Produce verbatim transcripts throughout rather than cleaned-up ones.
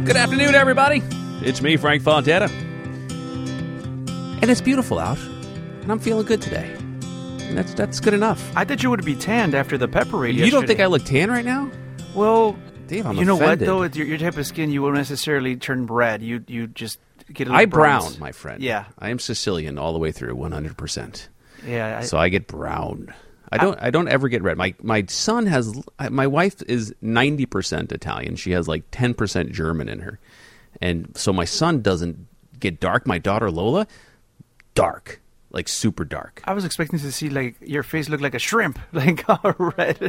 Good afternoon, everybody. It's me, Frank Fontana. And it's beautiful out, and I'm feeling good today. And that's that's good enough. I thought you would be tanned after the pep parade You yesterday. don't think I look tan right now? Well, Dave, I'm you know offended. what, though? With your, your type of skin, you won't necessarily turn red. You you just get a little I bronze. brown, my friend. Yeah. I am Sicilian all the way through, one hundred percent. Yeah. I, So I get brown. I don't. I don't ever get red. My my son has. My wife is ninety percent Italian. She has like ten percent German in her, and so my son doesn't get dark. My daughter Lola, dark, like super dark. I was expecting to see like your face look like a shrimp, like red.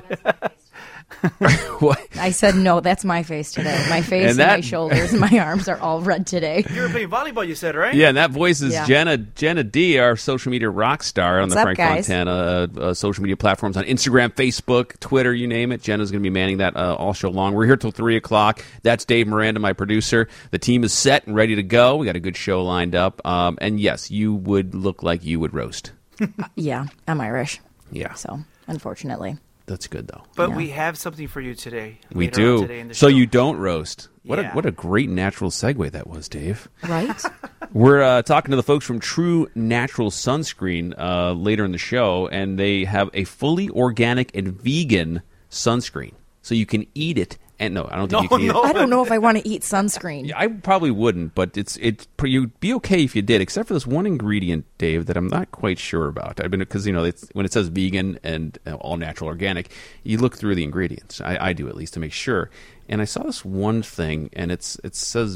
What? I said, no, that's my face today. My face And and, that- my shoulders and my arms are all red today. You were playing volleyball, you said, right? Yeah, and that voice is Yeah. Jenna Jenna D, our social media rock star on What's the up, Frank guys? Fontana uh, uh, social media platforms on Instagram, Facebook, Twitter, you name it. Jenna's going to be manning that uh, all show long. We're here till three o'clock. That's Dave Miranda, my producer. The team is set and ready to go. We got a good show lined up. Um, and yes, you would look like you would roast. Yeah, I'm Irish. Yeah, So, unfortunately. that's good though. But Yeah. we have something for you today. We later on do. Today in the So show. you don't roast. What Yeah. a what a great natural segue that was, Dave. Right? We're uh, talking to the folks from True Natural Sunscreen uh, later in the show, and they have a fully organic and vegan sunscreen, so you can eat it. And no, I don't think you No, can eat no. it. I don't know if I want to eat sunscreen. I probably wouldn't, but it's it's you'd be okay if you did, except for this one ingredient, Dave, that I'm not quite sure about. I've been because you know it's, when it says vegan and uh, all natural organic, you look through the ingredients. I, I do at least to make sure. And I saw this one thing, and it's it says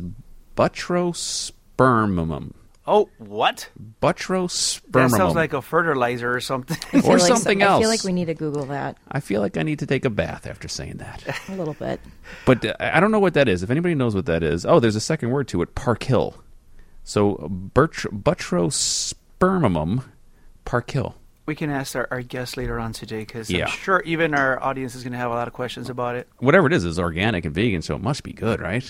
butrospermum. Oh, what? Butrospermum. That sounds like a fertilizer or something. I feel or like something some- else. I feel like we need to Google that I feel like I need to take a bath after saying that. a little bit. But uh, I don't know what that is. If anybody knows what that is. Oh, there's a second word to it, Parkhill. So Butr- butrospermum Parkhill. We can ask our, our guests later on today because Yeah. I'm sure even our audience is going to have a lot of questions about it. Whatever it is is organic and vegan, so it must be good, right?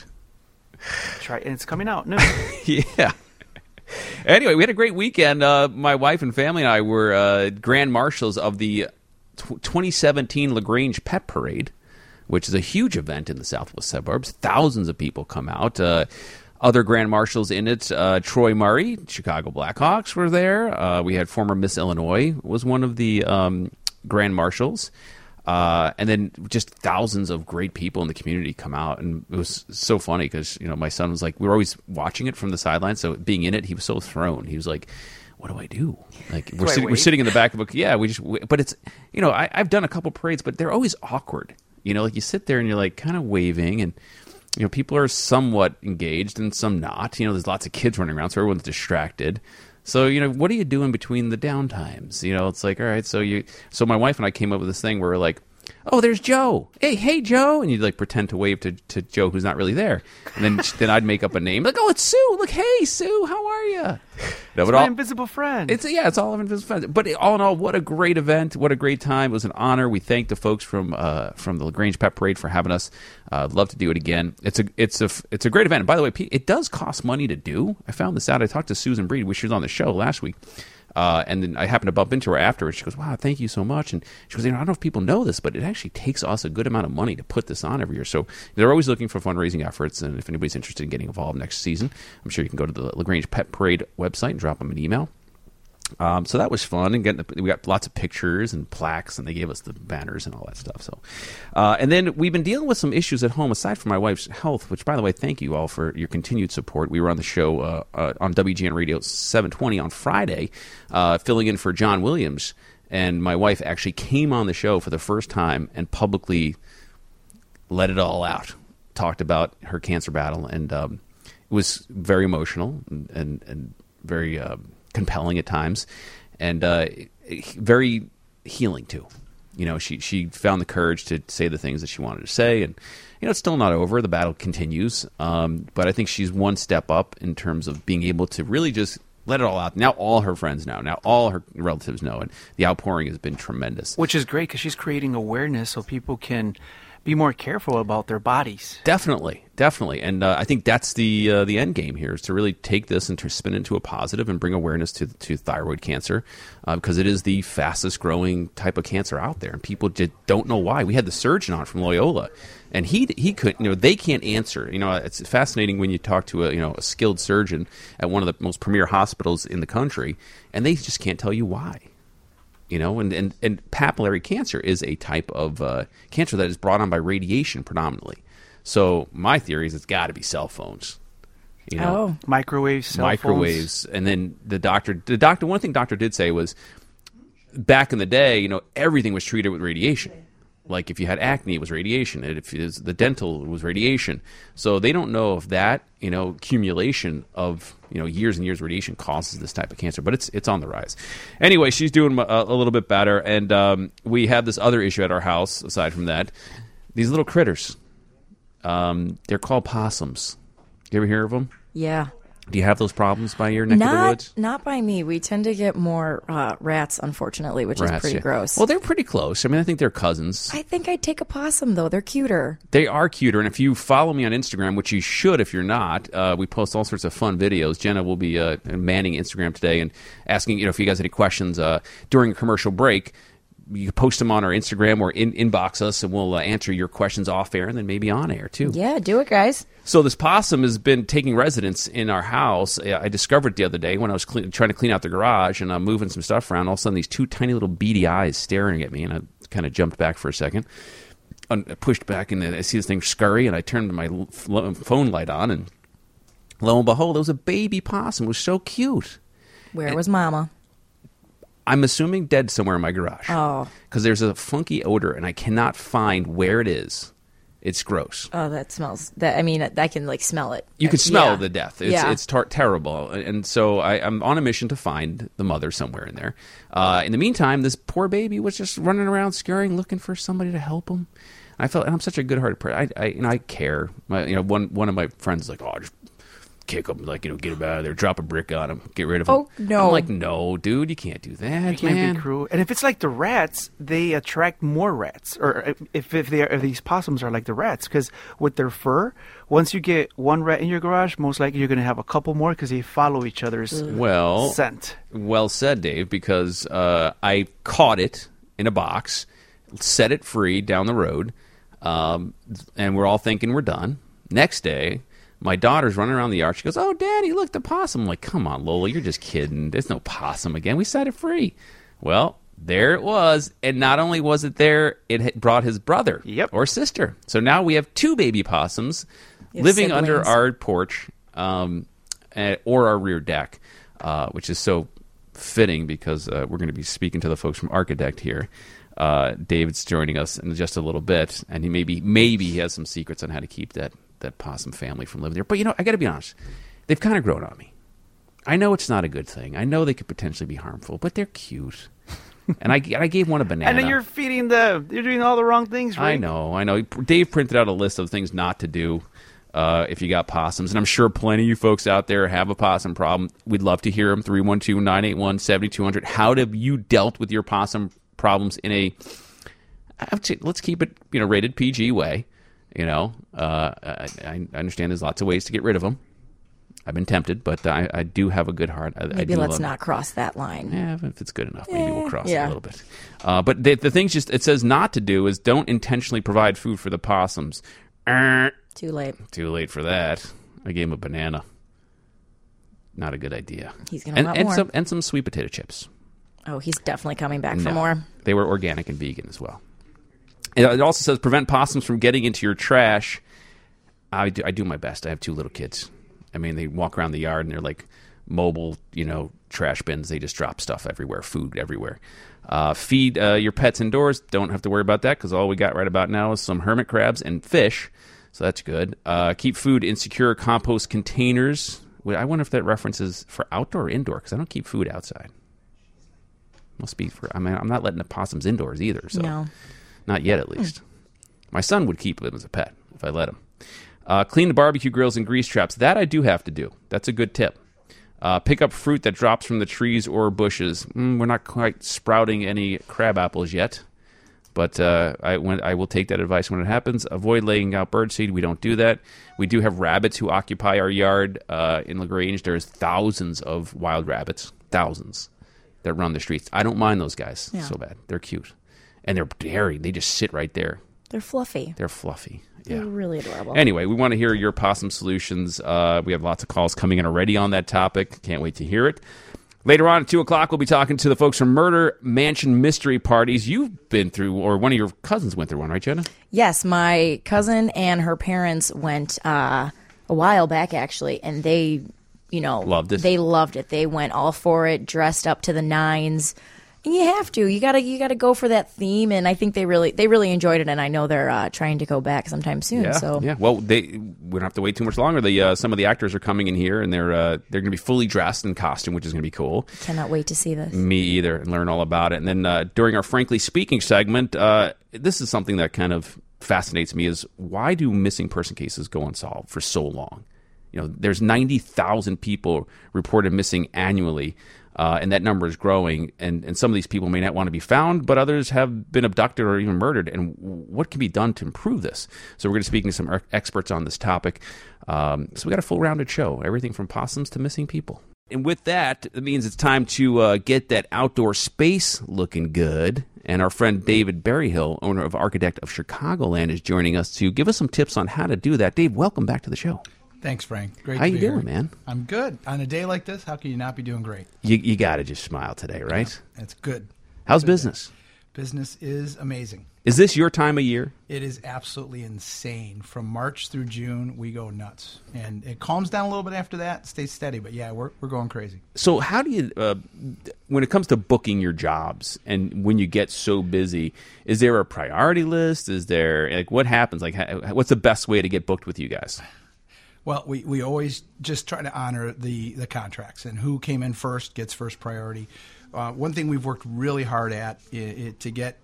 Try, and it's coming out. No. Yeah. Anyway, we had a great weekend. Uh, my wife and family and I were uh, grand marshals of the tw- twenty seventeen LaGrange Pet Parade, which is a huge event in the southwest suburbs. Thousands of people come out. Uh, other grand marshals in it, uh, Troy Murray, Chicago Blackhawks were there. Uh, we had former Miss Illinois was one of the um, grand marshals. Uh, and then just thousands of great people in the community come out, and it was so funny because you know my son was like, we were always watching it from the sidelines, so being in it, he was so thrown. He was like, "What do I do?" Like we're I sitting, we're wave? sitting in the back of a yeah, we just but it's you know I, I've done a couple parades, but they're always awkward. You know, like you sit there and you're like kind of waving, and you know people are somewhat engaged and some not. You know, there's lots of kids running around, so everyone's distracted. So, you know, what do you do in between the downtimes? You know, it's like, all right, so you, so my wife and I came up with this thing where we're like, oh, there's Joe. Hey, hey, Joe. And you'd like pretend to wave to, to Joe who's not really there. And then then I'd make up a name. Like, oh, it's Sue. Look, hey, Sue, how are you? No, It's but my all- invisible friend. it's yeah, it's all of invisible friends. But all in all, what a great event! What a great time! It was an honor. We thank the folks from uh, from the LaGrange Pet Parade for having us. Uh, I'd love to do it again. It's a it's a it's a great event. And by the way, Pete, it does cost money to do. I found this out. I talked to Susan Breed, which she was on the show last week. Uh, and then I happened to bump into her afterwards. She goes, wow, thank you so much. And she goes, you know, I don't know if people know this, but it actually takes us a good amount of money to put this on every year. So they're always looking for fundraising efforts. And if anybody's interested in getting involved next season, I'm sure you can go to the LaGrange Pet Parade website and drop them an email. Um, so that was fun, and getting the, we got lots of pictures and plaques, and they gave us the banners and all that stuff. So, uh, and then we've been dealing with some issues at home aside from my wife's health. Which, by the way, thank you all for your continued support. We were on the show uh, uh, on W G N Radio seven twenty on Friday, uh, filling in for John Williams, and my wife actually came on the show for the first time and publicly let it all out. Talked about her cancer battle, and um, it was very emotional and and, and very. Uh, compelling at times, and uh, very healing too. You know, she she found the courage to say the things that she wanted to say, and you know, it's still not over. The battle continues, um, but I think she's one step up in terms of being able to really just let it all out. Now all her friends know. Now all her relatives know, and the outpouring has been tremendous. Which is great because she's creating awareness so people can be more careful about their bodies. Definitely, definitely, and uh, I think that's the uh, the end game here is to really take this and to spin it into a positive and bring awareness to to thyroid cancer uh, because it is the fastest growing type of cancer out there, and people just don't know why. We had the surgeon on from Loyola, and he he could you know they can't answer. You know, it's fascinating when you talk to a you know a skilled surgeon at one of the most premier hospitals in the country, and they just can't tell you why. You know, and, and, and papillary cancer is a type of uh, cancer that is brought on by radiation predominantly. So my theory is it's got to be cell phones. You know, Oh. Microwaves, cell microwaves, phones. and then the doctor. The doctor. One thing doctor did say was, back in the day, you know, everything was treated with radiation. Like if you had acne, it was radiation. And if it was the dental, it was radiation. So they don't know if that, you know, accumulation of, you know, years and years of radiation causes this type of cancer. But it's it's on the rise. Anyway, she's doing a, a little bit better. And um, we have this other issue at our house, aside from that. These little critters. Um, they're called possums. You ever hear of them? Yeah. Do you have those problems by your neck of the Not woods? not by me. We tend to get more uh, rats, unfortunately, which is Rats, pretty yeah. gross. Well, they're pretty close. I mean, I think they're cousins. I think I'd take a possum, though. They're cuter. They are cuter, and if you follow me on Instagram, which you should if you're not, uh, we post all sorts of fun videos. Jenna will be uh, manning Instagram today and asking, you know, if you guys have any questions uh, during a commercial break. You can post them on our Instagram or in- inbox us, and we'll uh, answer your questions off air and then maybe on air too. Yeah, do it, guys. So this possum has been taking residence in our house. I discovered it the other day when I was clean, trying to clean out the garage and I'm moving some stuff around. All of a sudden, these two tiny little beady eyes staring at me, and I kind of jumped back for a second. I pushed back, and then I see this thing scurry, and I turned my l- phone light on, and lo and behold, it was a baby possum. It was so cute. Where was Mama? I'm assuming dead somewhere in my garage. Oh. Because there's a funky odor, and I cannot find where it is. It's gross. Oh, that smells. That I mean, I can like smell it. You can smell Yeah. the death. It's, Yeah. it's tar- terrible. And so I, I'm on a mission to find the mother somewhere in there. Uh, in the meantime, this poor baby was just running around scurrying, looking for somebody to help him. I felt, and I'm such a good-hearted person. I, I, you know, I care. My, you know, one one of my friends is like, "Oh, just kick him, like you know, get him out of there, drop a brick on him, get rid of him." Oh, no. I'm like, "No, dude, you can't do that, You can't man." be cruel. And if it's like the rats, they attract more rats. Or if if, if, they are, if these possums are like the rats, because with their fur, once you get one rat in your garage, most likely you're going to have a couple more because they follow each other's Well, scent. well said, Dave, because uh, I caught it in a box, set it free down the road, um, and we're all thinking we're done. Next day, my daughter's running around the yard. She goes, "Oh, Daddy, look, the possum." I'm like, "Come on, Lola, you're just kidding. There's no possum again. We set it free." Well, there it was. And not only was it there, it had brought his brother Yep. or sister. So now we have two baby possums You have living under siblings. our porch um, eh, or our rear deck, uh, which is so fitting because uh, we're going to be speaking to the folks from Architect here. Uh, David's joining us in just a little bit, and he maybe maybe he has some secrets on how to keep that that possum family from living there. But you know, I got to be honest, they've kind of grown on me. I know it's not a good thing. I know they could potentially be harmful, but they're cute. And I, I gave one a banana. And then you're feeding them. You're doing all the wrong things, right? I know, I know. Dave printed out a list of things not to do uh, if you got possums, and I'm sure plenty of you folks out there have a possum problem. We'd love to hear them. three one two, nine eight one, seven two zero zero. How have you dealt with your possum problems in a, let's keep it, you know, rated P G way? You know, uh, I, I understand there's lots of ways to get rid of them. I've been tempted, but I, I do have a good heart. I, I Maybe do let's love- not cross that line. Yeah, if it's good enough, maybe we'll Eh, cross it yeah. a little bit. Uh, but the, the things just it says not to do is don't intentionally provide food for the possums. Er, Too late. too late for that. I gave him a banana. Not a good idea. He's gonna and, want and more. some and some sweet potato chips. Oh, he's definitely coming back for No, more. They were organic and vegan as well. It it also says prevent possums from getting into your trash. I do, I do my best. I have two little kids. I mean, they walk around the yard and they're like mobile, you know, trash bins. They just drop stuff everywhere, food everywhere. Uh, feed uh, your pets indoors. Don't have to worry about that because all we got right about now is some hermit crabs and fish. So that's good. Uh, keep food in secure compost containers. Wait, I wonder if that references for outdoor or indoor because I don't keep food outside. Must be for. I mean, I'm not letting the possums indoors either. So No. not yet, at least. My son would keep them as a pet if I let him. Uh, clean the barbecue grills and grease traps. That I do have to do. That's a good tip. Uh, pick up fruit that drops from the trees or bushes. Mm, we're not quite sprouting any crab apples yet, But uh, I, when, I will take that advice when it happens. Avoid laying out birdseed. We don't do that. We do have rabbits who occupy our yard uh, in LaGrange. There's thousands of wild rabbits, thousands, that run the streets. I don't mind those guys Yeah. so bad. They're cute. And they're hairy. They just sit right there. They're fluffy. They're fluffy. Yeah. They're really adorable. Anyway, we want to hear your possum solutions. Uh, we have lots of calls coming in already on that topic. Can't wait to hear it. Later on at two o'clock, we'll be talking to the folks from Murder Mansion Mystery Parties. You've been through, or one of your cousins went through one, right, Jenna? Yes, my cousin and her parents went uh, a while back, actually, and they, you know, Loved it. They loved it. They went all for it, dressed up to the nines. And you have to. You gotta. You gotta go for that theme. And I think they really, they really enjoyed it. And I know they're uh, trying to go back sometime soon. Yeah, so yeah. Well, they we don't have to wait too much longer. The uh, some of the actors are coming in here, and they're uh, they're going to be fully dressed in costume, which is going to be cool. cannot wait to see this. Me either, and learn all about it. And then uh, during our Frankly Speaking segment, uh, this is something that kind of fascinates me: is why do missing person cases go unsolved for so long? You know, there's ninety thousand people reported missing annually. Uh, and that number is growing, and, and some of these people may not want to be found, but others have been abducted or even murdered. And what can be done to improve this? So we're going to be speaking to some er- experts on this topic. Um, so we got a full-rounded show, everything from possums to missing people. And with that, it means it's time to uh, get that outdoor space looking good. And our friend David Berryhill, owner of Architect of Chicagoland, is joining us to give us some tips on how to do that. Dave, welcome back to the show. Thanks, Frank. Great How to you be doing, here. man? I'm good. On a day like this, how can you not be doing great? You, you got to just smile today, right? Yeah, it's good. How's Good business? day. Business is amazing. Is this your time of year? It is absolutely insane. From March through June, we go nuts. And it calms down a little bit after that, stays steady. But yeah, we're, we're going crazy. So how do you, uh, when it comes to booking your jobs and when you get so busy, is there a priority list? Is there, like, what happens? Like, how, what's the best way to get booked with you guys? Well, we, we always just try to honor the, the contracts, and who came in first gets first priority. Uh, one thing we've worked really hard at is, to get,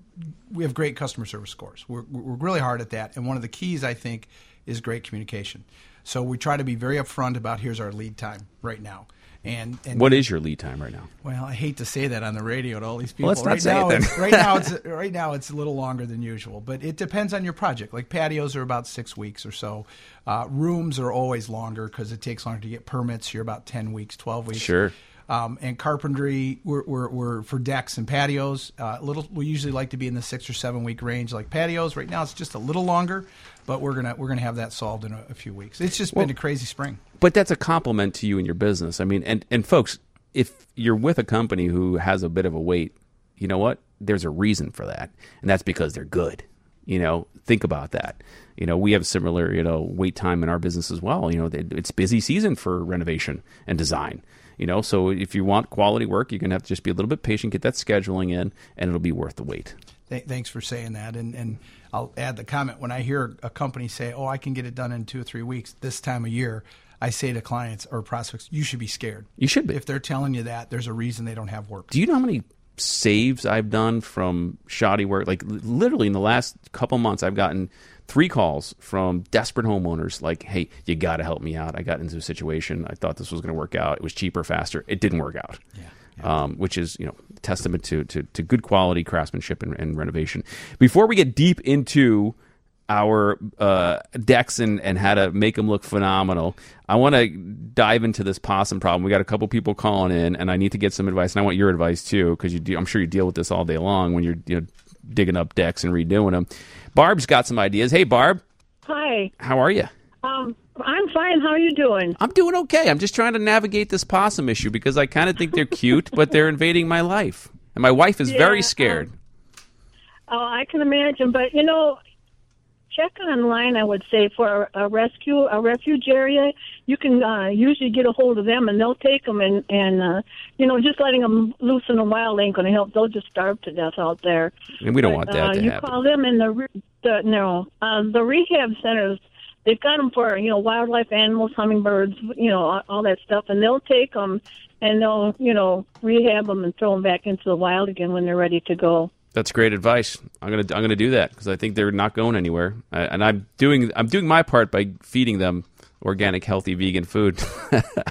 we have great customer service scores. We're, we're really hard at that, and one of the keys, I think, is great communication. So we try to be very upfront about here's our lead time right now. And, and What is your lead time right now? Well, I hate to say that on the radio to all these people. Well, let's not right say now, it then. it's- right now, it's right now it's a little longer than usual, but it depends on your project. Like patios are about six weeks or so. Uh, rooms are always longer because it takes longer to get permits. You're about ten weeks, twelve weeks. Sure. Um, and carpentry, we're, we're, we're for decks and patios. Uh, little, we usually like to be in the six or seven week range, like patios. Right now, it's just a little longer, but we're gonna we're gonna have that solved in a, a few weeks. It's just been a crazy spring. But that's a compliment to you and your business. I mean, and, and folks, if you're with a company who has a bit of a wait, you know what? There's a reason for that. And that's because they're good. You know, think about that. You know, we have similar, you know, wait time in our business as well. You know, it's busy season for renovation and design. You know, so if you want quality work, you're going to have to just be a little bit patient, get that scheduling in, and it'll be worth the wait. Th- thanks for saying that. And, and I'll add the comment. When I hear a company say, oh, I can get it done in two or three weeks this time of year, I say to clients or prospects, you should be scared. You should be. If they're telling you that, there's a reason they don't have work. Do you know how many saves I've done from shoddy work? Like literally in the last couple months, I've gotten three calls from desperate homeowners like, hey, you got to help me out. I got into a situation. I thought this was going to work out. It was cheaper, faster. It didn't work out. Yeah. Yeah. Um, which is, you know, testament to, to, to good quality craftsmanship and, and renovation. Before we get deep into our uh, decks and, and how to make them look phenomenal, I want to dive into this possum problem. We got a couple people calling in, and I need to get some advice, and I want your advice too, because you do, I'm sure you deal with this all day long when you're, you know, digging up decks and redoing them. Barb's got some ideas. Hey, Barb. Hi. How are you? Um, I'm fine. How are you doing? I'm doing okay. I'm just trying to navigate this possum issue because I kind of think they're cute, but they're invading my life. And my wife is Yeah, very scared. Um, oh, I can imagine. But, you know, check online, I would say, for a, a rescue, a refuge area. You can uh, usually get a hold of them, and they'll take them. And, and uh, you know, just letting them loose in the wild ain't going to help. They'll just starve to death out there. And we don't But, want that uh, to you happen. call them in the, re- the no, uh, the rehab centers. They've got them for, you know, wildlife, animals, hummingbirds, you know, all, all that stuff. And they'll take them and they'll, you know, rehab them and throw them back into the wild again when they're ready to go. That's great advice. I'm gonna I'm gonna do that because I think they're not going anywhere, I, and I'm doing I'm doing my part by feeding them organic, healthy, vegan food.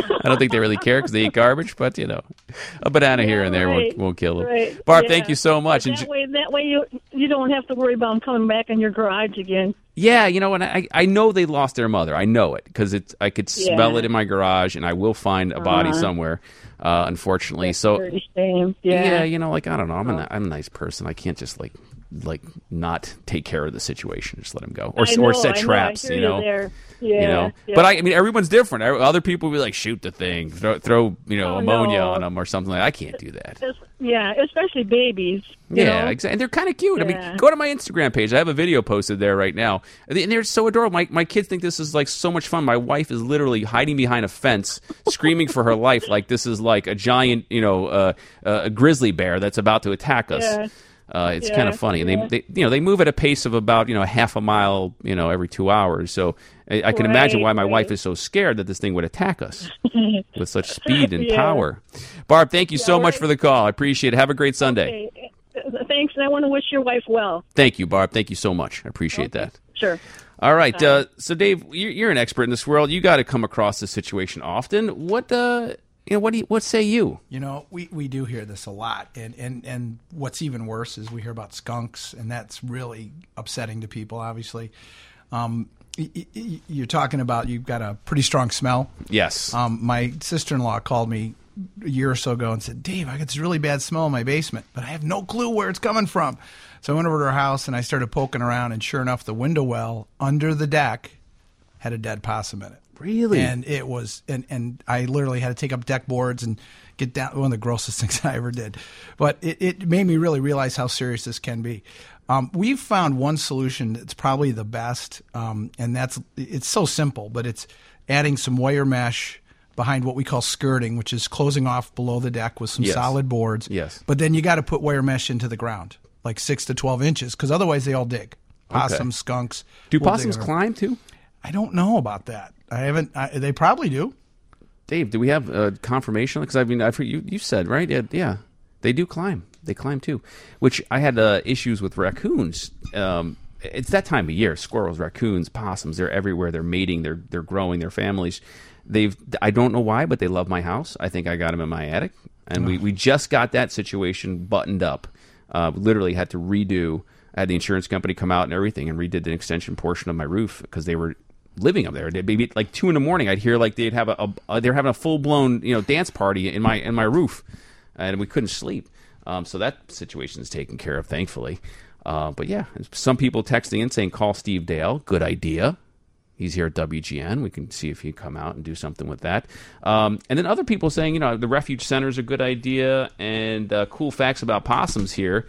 I don't think they really care because they eat garbage, but, you know, a banana Yeah, here and there right, won't, won't kill them. right, Barb, yeah. thank you so much. That way, that way you you don't have to worry about them coming back in your garage again. Yeah, you know, and I I know they lost their mother. I know it because it's I could smell Yeah. it in my garage, and I will find a body Uh-huh. somewhere. Uh, unfortunately, so Pretty shame. yeah. Yeah. you know, like I don't know, I'm a I'm a nice person. I can't just like like not take care of the situation, just let him go, or I know, or set I know, traps. I hear you know, there. Yeah, you know. yeah. But I, I mean, everyone's different. Other people will be like, shoot the thing, throw, throw you know Oh, ammonia no. on them or something like. I can't do that. Es- yeah, especially babies. You Yeah, know? exactly. And they're kind of cute. I Yeah. mean, go to my Instagram page. I have a video posted there right now, and they're so adorable. My my kids think this is like so much fun. My wife is literally hiding behind a fence, screaming for her life, like this is like a giant, you know, uh, uh, a grizzly bear that's about to attack us. Yeah. Uh, it's Yeah, kind of funny, and they, yeah. they, you know, they move at a pace of about you know half a mile, you know, every two hours. So I, I can imagine Right, why my right. wife is so scared that this thing would attack us with such speed and Yeah. power. Barb, thank you so Yeah, much right. for the call. I appreciate it. Have a great Sunday. Okay. Uh, Thanks, and I want to wish your wife well. Thank you, Barb. Thank you so much. I appreciate that. Sure. All right. Uh, so, Dave, you're, you're an expert in this world. You got to come across this situation often. What, uh, you know, what do you, what say you? You know, we, we do hear this a lot, and, and, and what's even worse is we hear about skunks, and that's really upsetting to people, obviously. Um, y- y- you're talking about you've got a pretty strong smell. Yes. Um, my sister-in-law called me a year or so ago and said, Dave, I got this really bad smell in my basement, but I have no clue where it's coming from. So I went over to her house, and I started poking around, and sure enough, the window well under the deck had a dead possum in it. Really? And it was, and, and I literally had to take up deck boards and get down, one of the grossest things I ever did. But it, it made me really realize how serious this can be. Um, we've found one solution that's probably the best, um, and that's, it's so simple, but it's adding some wire mesh behind what we call skirting, which is closing off below the deck with some Yes. solid boards. Yes. But then you got to put wire mesh into the ground, like six to twelve inches, because otherwise they all dig. Possums, skunks. Do will dig possums around. climb too? I don't know about that. I haven't. I, they probably do. Dave, do we have uh, confirmation? Because I mean, I've heard you, you said, right? Yeah, yeah, they do climb. They climb too, which I had uh, issues with raccoons. Um, it's that time of year. Squirrels, raccoons, possums, they're everywhere. They're mating. They're they're growing their families. They've I don't know why, but they love my house. I think I got them in my attic. And we, we just got that situation buttoned up. Uh, literally had to redo. I had the insurance company come out and everything and redid the extension portion of my roof because they were living up there. They'd be like two in the morning. I'd hear like they'd have a, a they're having a full blown you know dance party in my in my roof, and we couldn't sleep. Um, so that situation is taken care of, thankfully. Uh, but yeah, some people texting in saying call Steve Dale. Good idea. He's here at W G N. We can see if he can come out and do something with that. Um, and then other people saying, you know, the refuge center is a good idea. And uh, cool facts about possums here.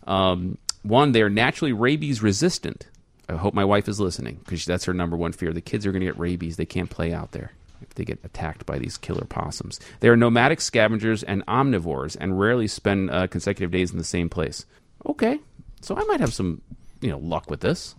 Um, one, they're naturally rabies resistant. I hope my wife is listening because that's her number one fear. The kids are going to get rabies. They can't play out there if they get attacked by these killer possums. They are nomadic scavengers and omnivores and rarely spend uh, consecutive days in the same place. Okay, so I might have some, you know, luck with this.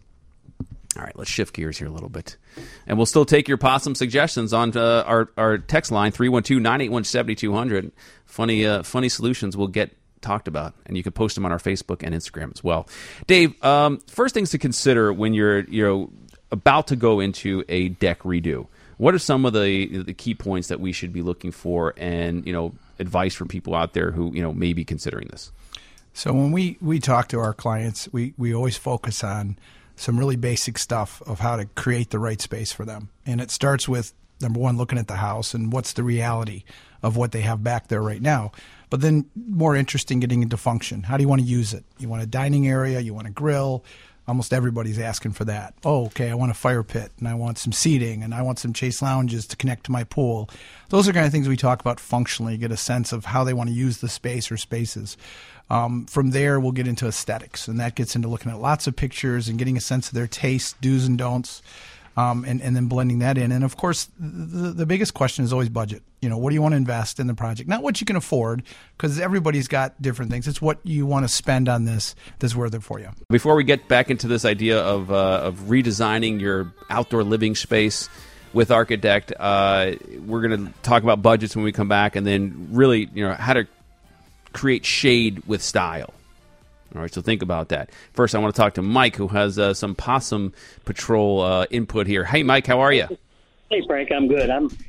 All right, let's shift gears here a little bit. And we'll still take your possum suggestions on uh, our, our text line, three one two, nine eight one, seven two zero zero. Funny, uh, funny solutions will get talked about, and you can post them on our Facebook and Instagram as well. Dave, um, first things to consider when you're you're about to go into a deck redo. What are some of the the key points that we should be looking for, and you know, advice from people out there who you know may be considering this? So when we, we talk to our clients, we, we always focus on some really basic stuff of how to create the right space for them. And it starts with, number one, looking at the house and what's the reality of what they have back there right now. But then more interesting, getting into function. How do you want to use it? You want a dining area? You want a grill? Almost everybody's asking for that. Oh, okay, I want a fire pit, and I want some seating, and I want some chase lounges to connect to my pool. Those are kind of things we talk about functionally, get a sense of how they want to use the space or spaces. Um, from there, we'll get into aesthetics, and that gets into looking at lots of pictures and getting a sense of their taste, do's and don'ts, um, and, and then blending that in. And, of course, the, the biggest question is always budget. You know, what do you want to invest in the project? Not what you can afford, because everybody's got different things. It's what you want to spend on this that's worth it for you. Before we get back into this idea of uh, of redesigning your outdoor living space with Architect, uh, we're going to talk about budgets when we come back, and then really, you know, how to create shade with style. All right, so think about that. First, I want to talk to Mike, who has uh, some Possum Patrol uh, input here. Hey, Mike, how are you? Hey, Frank, I'm good. I'm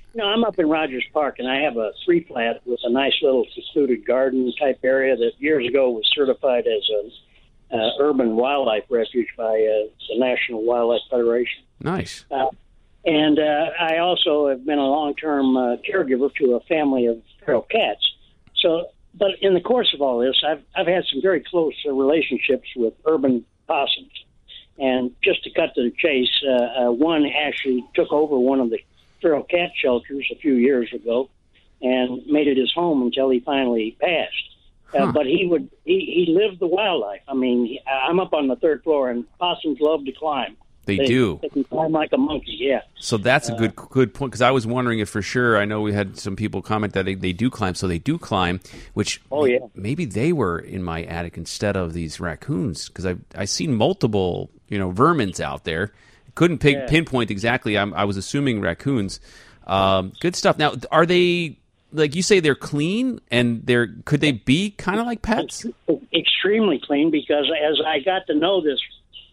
No, I'm up in Rogers Park, and I have a three flat with a nice little secluded garden type area that years ago was certified as a uh, urban wildlife refuge by uh, the National Wildlife Federation. Nice. Uh, and uh, I also have been a long-term uh, caregiver to a family of feral cats. So, but in the course of all this, I've I've had some very close uh, relationships with urban possums. And just to cut to the chase, uh, uh, one actually took over one of the feral cat shelters a few years ago and made it his home until he finally passed. Uh, Huh. But he would he, he lived the wildlife. I mean, he, I'm up on the third floor, and possums love to climb. They do. They can climb like a monkey, yeah. So that's a good good point, because I was wondering if for sure, I know we had some people comment that they, they do climb, so they do climb, which Oh, yeah. maybe they were in my attic instead of these raccoons, because I've, I've seen multiple, you know, vermins out there. Couldn't pin, Yeah. pinpoint exactly. I'm, I was assuming raccoons. Um, good stuff. Now, are they, like you say, they're clean, and they're could they be kind of like pets? Extremely clean, because as I got to know this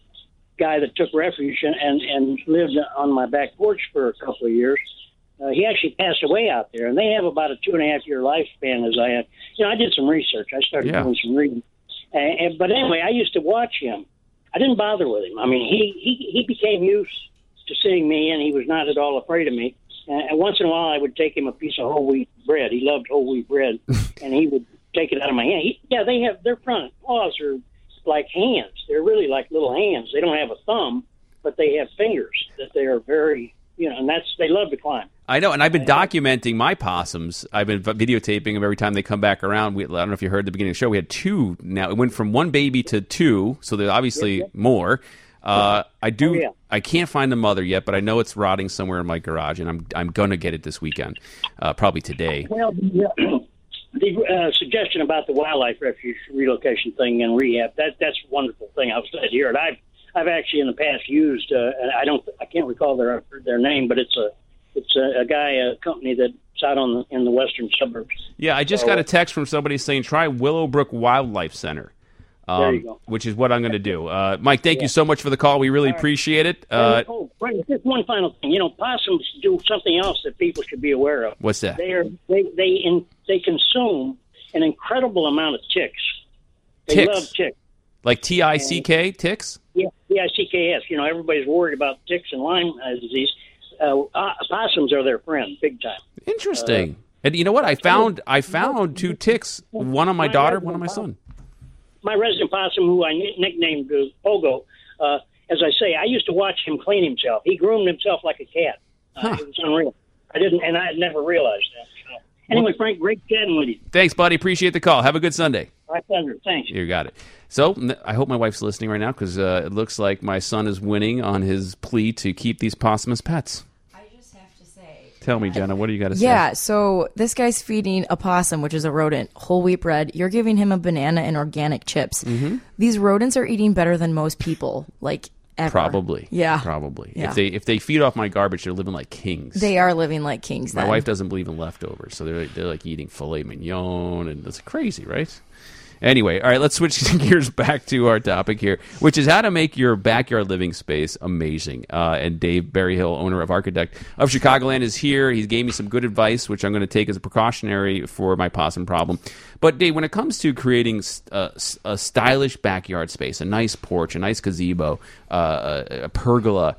guy that took refuge and, and, and lived on my back porch for a couple of years, uh, he actually passed away out there. And they have about a two and a half year lifespan, as I had. You know, I did some research. I started Yeah. doing some reading. And, and, but anyway, I used to watch him. I didn't bother with him. I mean, he, he, he became used to seeing me, and he was not at all afraid of me. And, and once in a while, I would take him a piece of whole wheat bread. He loved whole wheat bread, and he would take it out of my hand. He, yeah, they have their front paws are like hands. They're really like little hands. They don't have a thumb, but they have fingers that they are very, you know, and that's they love to climb. I know, and I've been documenting my possums. I've been videotaping them every time they come back around. We, I don't know if you heard at the beginning of the show. We had two now. It went from one baby to two, so there's obviously Yeah, yeah. more. Uh, I do. Oh, yeah. I can't find the mother yet, but I know it's rotting somewhere in my garage, and I'm I'm gonna get it this weekend, uh, probably today. Well, the, the uh, suggestion about the wildlife refuge relocation thing and rehab, that that's a wonderful thing. I was glad to hear it. I've I've actually in the past used. Uh, I don't. I can't recall their their name, but it's a it's a, a guy, a company that's out on the, in the western suburbs. Yeah, I just got a text from somebody saying try Willowbrook Wildlife Center. Um, There you go. Which is what I'm going to do. Uh, Mike, thank you so much for the call. We really appreciate it. Uh, And, oh, right. Just one final thing. You know, possums do something else that people should be aware of. what's that? They are they they in, they consume an incredible amount of ticks. They Ticks? love ticks. Like T I C K, ticks? Yeah, T I C K S. You know, everybody's worried about ticks and Lyme uh, disease. Uh, uh, possums are their friend, big time. Interesting. and you know what? I found I found two ticks. One on my daughter, one on my son. My resident possum, who I nicknamed uh, Pogo, uh, as I say, I used to watch him clean himself. He groomed himself like a cat. Uh, Huh. It was unreal. I didn't, and I had never realized that. So, anyway, Frank, great chatting with you. Thanks, buddy. Appreciate the call. Have a good Sunday. My pleasure. Thanks. You got it. So n- I hope my wife's listening right now, because uh, it looks like my son is winning on his plea to keep these possum as pets. I just have to say. Tell me, Jenna, what do you got to say? Yeah, so this guy's feeding a possum, which is a rodent, whole wheat bread. You're giving him a banana and organic chips. Mm-hmm. These rodents are eating better than most people, like ever. Probably. Yeah. Probably. Yeah. If they if they feed off my garbage, they're living like kings. They are living like kings. My then. wife doesn't believe in leftovers, so they're they're like eating filet mignon, and it's crazy, right? Anyway, all right, let's switch gears back to our topic here, which is how to make your backyard living space amazing. Uh, and Dave Berryhill, owner of Architect of Chicagoland, is here. He gave me some good advice, which I'm going to take as a precautionary for my possum problem. But Dave, when it comes to creating a, a stylish backyard space, a nice porch, a nice gazebo, uh, a, a pergola,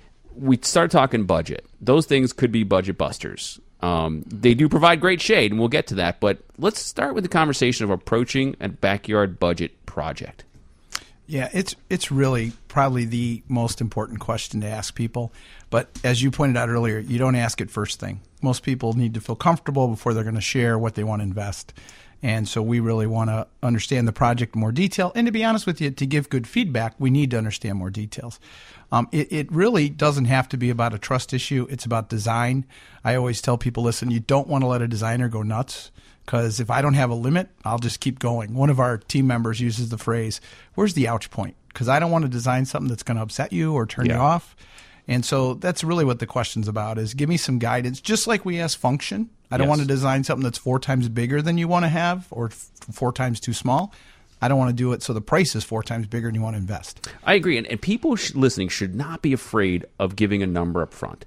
we start talking budget. Those things could be budget busters. Um, they do provide great shade, and we'll get to that. But let's start with the conversation of approaching a backyard budget project. Yeah, it's it's really probably the most important question to ask people. But as you pointed out earlier, you don't ask it first thing. Most people need to feel comfortable before they're going to share what they want to invest. And so we really want to understand the project in more detail. And to be honest with you, to give good feedback, we need to understand more details. Um, it, it really doesn't have to be about a trust issue. It's about design. I always tell people, listen, you don't want to let a designer go nuts, because if I don't have a limit, I'll just keep going. One of our team members uses the phrase, where's the ouch point? Because I don't want to design something that's going to upset you or turn Yeah. you off. And so that's really what the question's about, is give me some guidance, just like we ask function. I don't Yes. want to design something that's four times bigger than you want to have, or f- four times too small. I don't want to do it so the price is four times bigger and you want to invest. I agree, and, and people sh- listening should not be afraid of giving a number up front.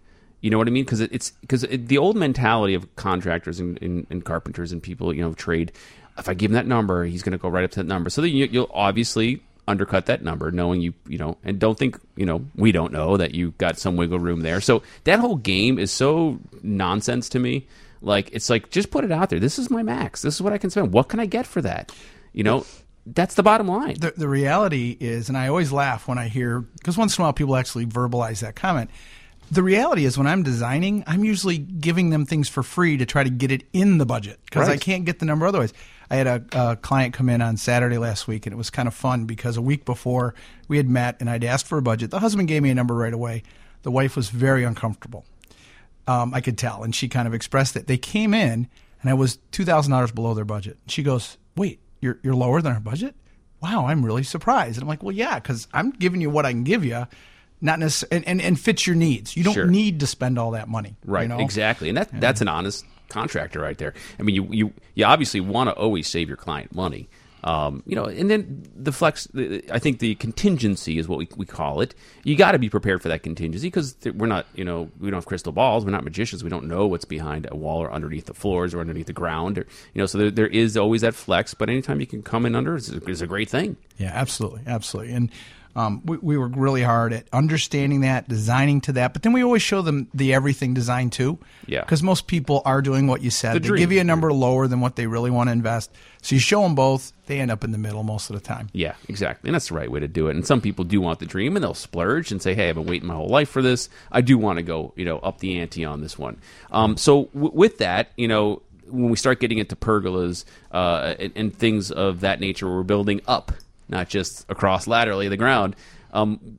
You know what I mean? Because it, it's because it, the old mentality of contractors and, and, and carpenters and people, you know, trade. If I give him that number, he's going to go right up to that number. So then you, you'll obviously undercut that number, knowing you, you know, and don't think, you know, we don't know that you got some wiggle room there. So that whole game is so nonsense to me. Like, it's like, just put it out there. This is my max. This is what I can spend. What can I get for that? You know, that's the bottom line. The, the reality is, and I always laugh when I hear, because once in a while people actually verbalize that comment. The reality is when I'm designing, I'm usually giving them things for free to try to get it in the budget because Right. I can't get the number otherwise. I had a, a client come in on Saturday last week, and it was kind of fun because a week before we had met and I'd asked for a budget. The husband gave me a number right away. The wife was very uncomfortable. Um, I could tell, and she kind of expressed it. They came in, and I was two thousand dollars below their budget. She goes, wait, you're, you're lower than our budget? Wow, I'm really surprised. And I'm like, well, yeah, because I'm giving you what I can give you. Not necessarily, and, and, and fits your needs. You don't Sure. need to spend all that money. Right, you know? exactly. And that that's an honest contractor right there. I mean, you you, you obviously want to always save your client money. Um, you know, and then the flex, the, I think the contingency is what we, we call it. You got to be prepared for that contingency because we're not, you know, we don't have crystal balls. We're not magicians. We don't know what's behind a wall or underneath the floors or underneath the ground. Or, you know, so there, there is always that flex. But anytime you can come in under is is a great thing. Yeah, absolutely, absolutely. And um, we, we work really hard at understanding that, designing to that. But then we always show them the everything design too. Yeah. Because most people are doing what you said. The They dream. give you a number lower than what they really want to invest. So you show them both. They end up in the middle most of the time. Yeah, exactly. And that's the right way to do it. And some people do want the dream and they'll splurge and say, hey, I've been waiting my whole life for this. I do want to go, you know, up the ante on this one. Um, so w- with that, you know, when we start getting into pergolas uh, and, and things of that nature, where we're building up, not just across laterally the ground, um,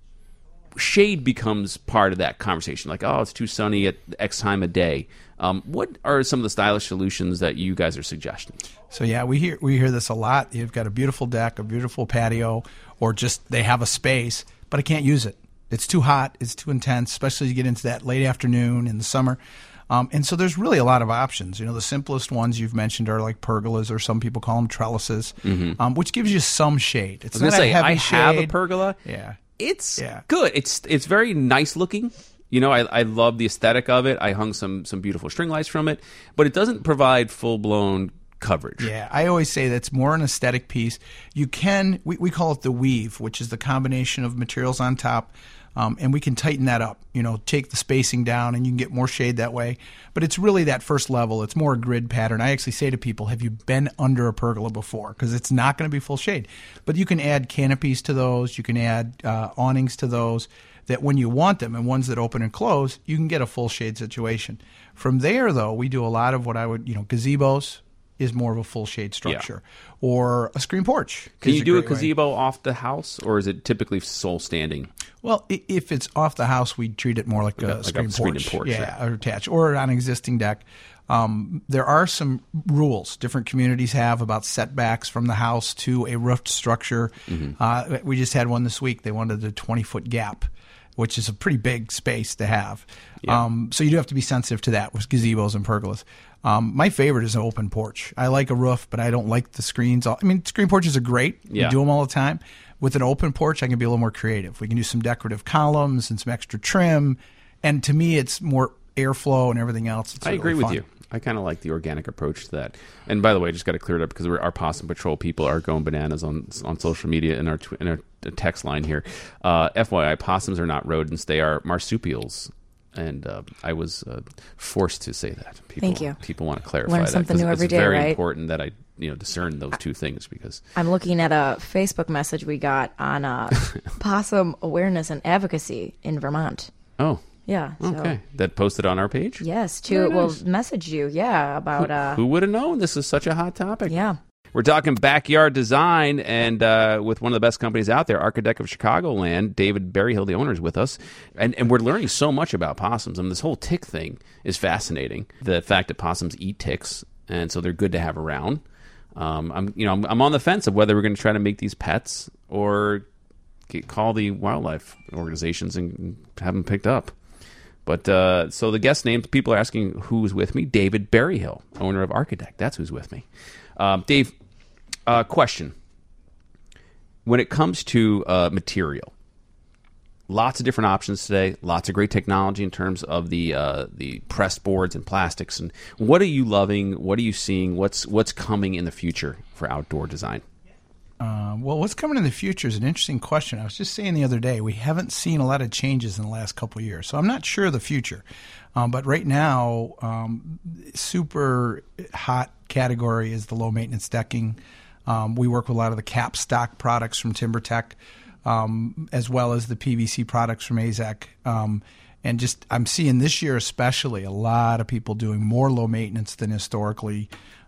shade becomes part of that conversation. Like, oh, it's too sunny at X time of day. Um, what are some of the stylish solutions that you guys are suggesting? So yeah, we hear we hear this a lot. You've got a beautiful deck, a beautiful patio, or just they have a space, but I can't use it. It's too hot. It's too intense, especially as you get into that late afternoon in the summer. Um, and so there's really a lot of options. You know, the simplest ones you've mentioned are like pergolas, or some people call them trellises, um, which gives you some shade. It's I was not going to a say, heavy I have a shade. pergola. Yeah. It's Yeah. good. It's it's very nice looking. You know, I, I love the aesthetic of it. I hung some some beautiful string lights from it, but it doesn't provide full blown coverage. Yeah, I always say that's more an aesthetic piece. You can, we, we call it the weave, which is the combination of materials on top, um, and we can tighten that up, you know, take the spacing down, and you can get more shade that way. But it's really that first level. It's more a grid pattern. I actually say to people, have you been under a pergola before? Because it's not going to be full shade. But you can add canopies to those. You can add uh, awnings to those, that when you want them, and ones that open and close, you can get a full shade situation. From there, though, we do a lot of what I would, you know, gazebos is more of a full shade structure, or a screen porch. Can is you do a great way. gazebo off the house, or is it typically sole standing? Well, i- if it's off the house, we treat it more like a, Like a- like a screen, screen porch. and porch, yeah, or attached, or on an existing deck. Um, there are some rules different communities have about setbacks from the house to a roofed structure. Mm-hmm. Uh, we just had one this week. They wanted a twenty-foot gap, which is a pretty big space to have. Yeah. Um, so you do have to be sensitive to that with gazebos and pergolas. Um, my favorite is an open porch. I like a roof, but I don't like the screens. I mean, screen porches are great. Yeah. We do them all the time. With an open porch, I can be a little more creative. We can do some decorative columns and some extra trim. And to me, it's more airflow and everything else. It's I really agree with fun. you. I kind of like the organic approach to that. And by the way, I just got to clear it up because we're, our Possum Patrol people are going bananas on on social media in our tw- in our text line here. Uh, F Y I, possums are not rodents; they are marsupials. And uh, I was uh, forced to say that. People, Thank you. People want to clarify Learn that. something 'cause new every it's day, very right? important that I you know discern those two things because I'm looking at a Facebook message we got on uh, possum awareness and advocacy in Vermont. oh Yeah. So, okay that posted on our page. Yes, to Very will nice. message you. Yeah, about uh, Who would have known this is such a hot topic? yeah. We're talking backyard design, and uh, with one of the best companies out there, Architect of Chicagoland, David Berryhill, the owner, is with us. And, and we're learning so much about possums. I mean, this whole tick thing is fascinating. The fact that possums eat ticks, and so they're good to have around. Um, I'm, you know, I'm, I'm on the fence of whether we're going to try to make these pets or get, call the wildlife organizations and have them picked up. But uh, so the guest names, people are asking who's with me. David Berryhill, owner of Architect. That's who's with me. Um, Dave, uh, question. When it comes to uh, material, lots of different options today. Lots of great technology in terms of the uh, the pressed boards and plastics. And what are you loving? What are you seeing? What's what's coming in the future for outdoor design? Uh, well, what's coming in the future is an interesting question. I was just saying the other day, we haven't seen a lot of changes in the last couple of years, so I'm not sure of the future. Um, but right now, um, super hot category is the low maintenance decking. Um, we work with a lot of the cap stock products from TimberTech, um, as well as the P V C products from AZEK. Um, and just I'm seeing this year especially a lot of people doing more low maintenance than historically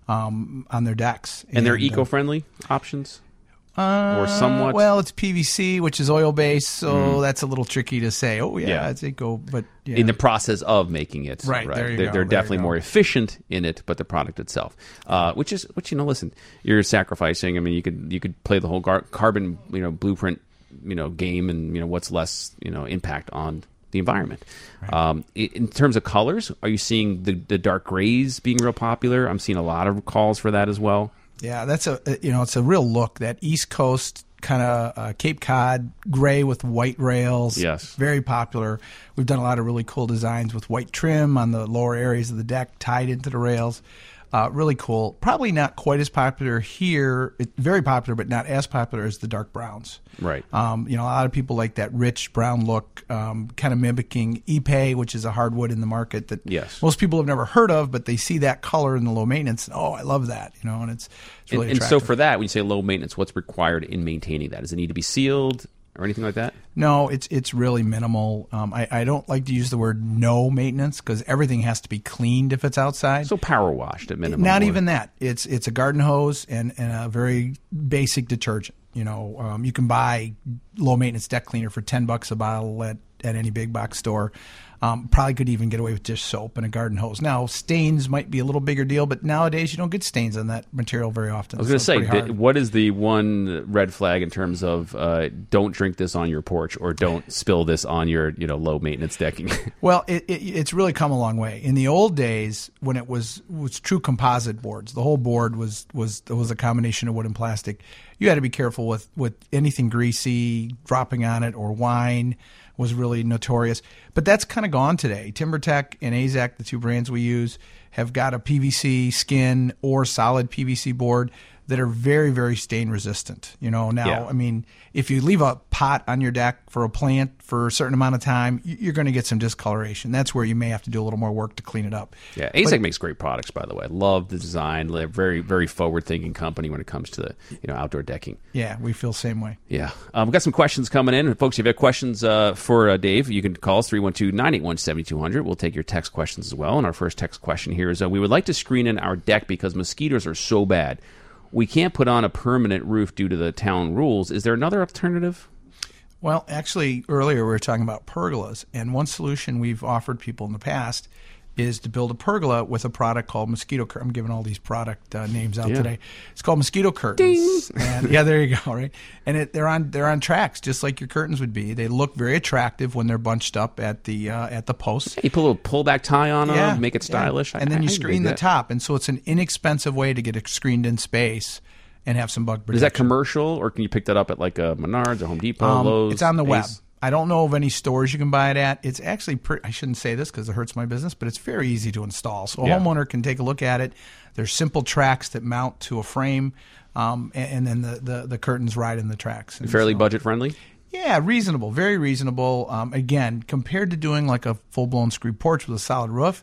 um, on their decks. And, and they're eco-friendly uh, options? Uh, or somewhat? Well, it's P V C, which is oil-based, so mm. that's a little tricky to say, oh, yeah, yeah. it's eco. But yeah. In the process of making it. Right, right. there you they're, go. they're there definitely you more efficient in it, but the product itself. Uh, which is, which, you know, listen, you're sacrificing. I mean, you could you could play the whole gar- carbon, you know, blueprint, you know, game and, you know, what's less, you know, impact on the environment. Right. Um, in terms of colors, are you seeing the, the dark grays being real popular? I'm seeing a lot of calls for that as well. Yeah, that's a, you know, it's a real look, that East Coast kind of uh, Cape Cod gray with white rails. Yes. Very popular. We've done a lot of really cool designs with white trim on the lower areas of the deck tied into the rails. Uh, really cool. Probably not quite as popular here. It, very popular, but not as popular as the dark browns. Right. Um, you know, a lot of people like that rich brown look, um, kind of mimicking Ipe, which is a hardwood in the market that yes. most people have never heard of, but they see that color in the low maintenance. And, oh, I love that. You know, and it's, it's really and, and attractive. so for that, when you say low maintenance, what's required in maintaining that? Does it need to be sealed or anything like that? No, it's it's really minimal. Um, I, I don't like to use the word no maintenance because everything has to be cleaned if it's outside. So power washed at minimum. Not or... even that. It's it's a garden hose and, and a very basic detergent. You know, um, you can buy low maintenance deck cleaner for ten bucks a bottle at, at any big box store. Um, probably could even get away with just soap and a garden hose. Now, stains might be a little bigger deal, but nowadays you don't get stains on that material very often. I was going to so say, did, what is the one red flag in terms of uh, don't drink this on your porch or don't spill this on your, you know, low maintenance decking? Well, it, it, it's really come a long way. In the old days, when it was was true composite boards, the whole board was was was a combination of wood and plastic. You had to be careful with, with anything greasy dropping on it, or wine was really notorious. But that's kind of gone today. TimberTech and AZEK, the two brands we use, have got a P V C skin or solid P V C board that are very, very stain resistant. You know, now, Yeah. I mean, if you leave a pot on your deck for a plant for a certain amount of time, you're going to get some discoloration. That's where you may have to do a little more work to clean it up. Yeah, AZEK But- makes great products, by the way. I love the design. They're very, very forward-thinking company when it comes to the, you know, outdoor decking. Yeah, we feel the same way. Yeah. Um, we've got some questions coming in. Folks, if you have questions uh, for uh, Dave, you can call us three one two, nine eight one, seven two zero zero. We'll take your text questions as well. And our first text question here is, uh, we would like to screen in our deck because mosquitoes are so bad. We can't put on a permanent roof due to the town rules. Is there another alternative? Well, actually, earlier we were talking about pergolas, and one solution we've offered people in the past is to build a pergola with a product called mosquito curtain. I'm giving all these product uh, names out Yeah. today. It's called mosquito curtains. And yeah, there you go. Right, and it, they're on they're on tracks, just like your curtains would be. They look very attractive when they're bunched up at the uh, at the posts. You put a little pullback tie on them, Yeah, make it stylish. yeah. I- and then I- you I screen dig the that. top, and so it's an inexpensive way to get it screened in space and have some bug protection. Is that commercial, or can you pick that up at like a Menards or Home Depot, Um, Lowe's? It's on the web. Ace? I don't know of any stores you can buy it at. It's actually pretty, I shouldn't say this because it hurts my business, but it's very easy to install. So a Yeah. homeowner can take a look at it. There's simple tracks that mount to a frame, um, and, and then the, the, the curtains ride in the tracks. And Fairly so- budget friendly? Yeah, reasonable, very reasonable. Um, again, compared to doing like a full-blown screed porch with a solid roof,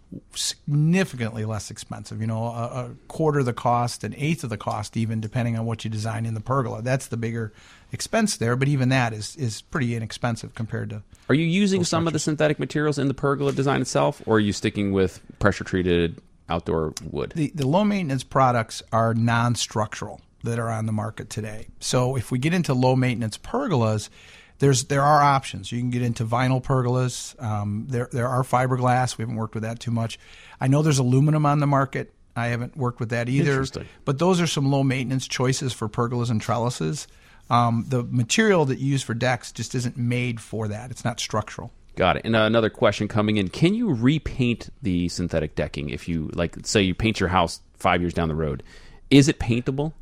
significantly less expensive. You know, a, a quarter the cost, an eighth of the cost, even depending on what you design in the pergola. That's the bigger expense there, but even that is is pretty inexpensive compared to. Are you using some of the synthetic materials in the pergola design itself, or are you sticking with pressure-treated outdoor wood? The, the low maintenance products are non-structural that are on the market today. So if we get into low maintenance pergolas, there's there are options. You can get into vinyl pergolas. Um, there there are fiberglass. We haven't worked with that too much. I know there's aluminum on the market. I haven't worked with that either. Interesting. But those are some low maintenance choices for pergolas and trellises. Um, the material that you use for decks just isn't made for that. It's not structural. Got it. And uh, another question coming in. Can you repaint the synthetic decking if you, like, say you paint your house five years down the road? Is it paintable?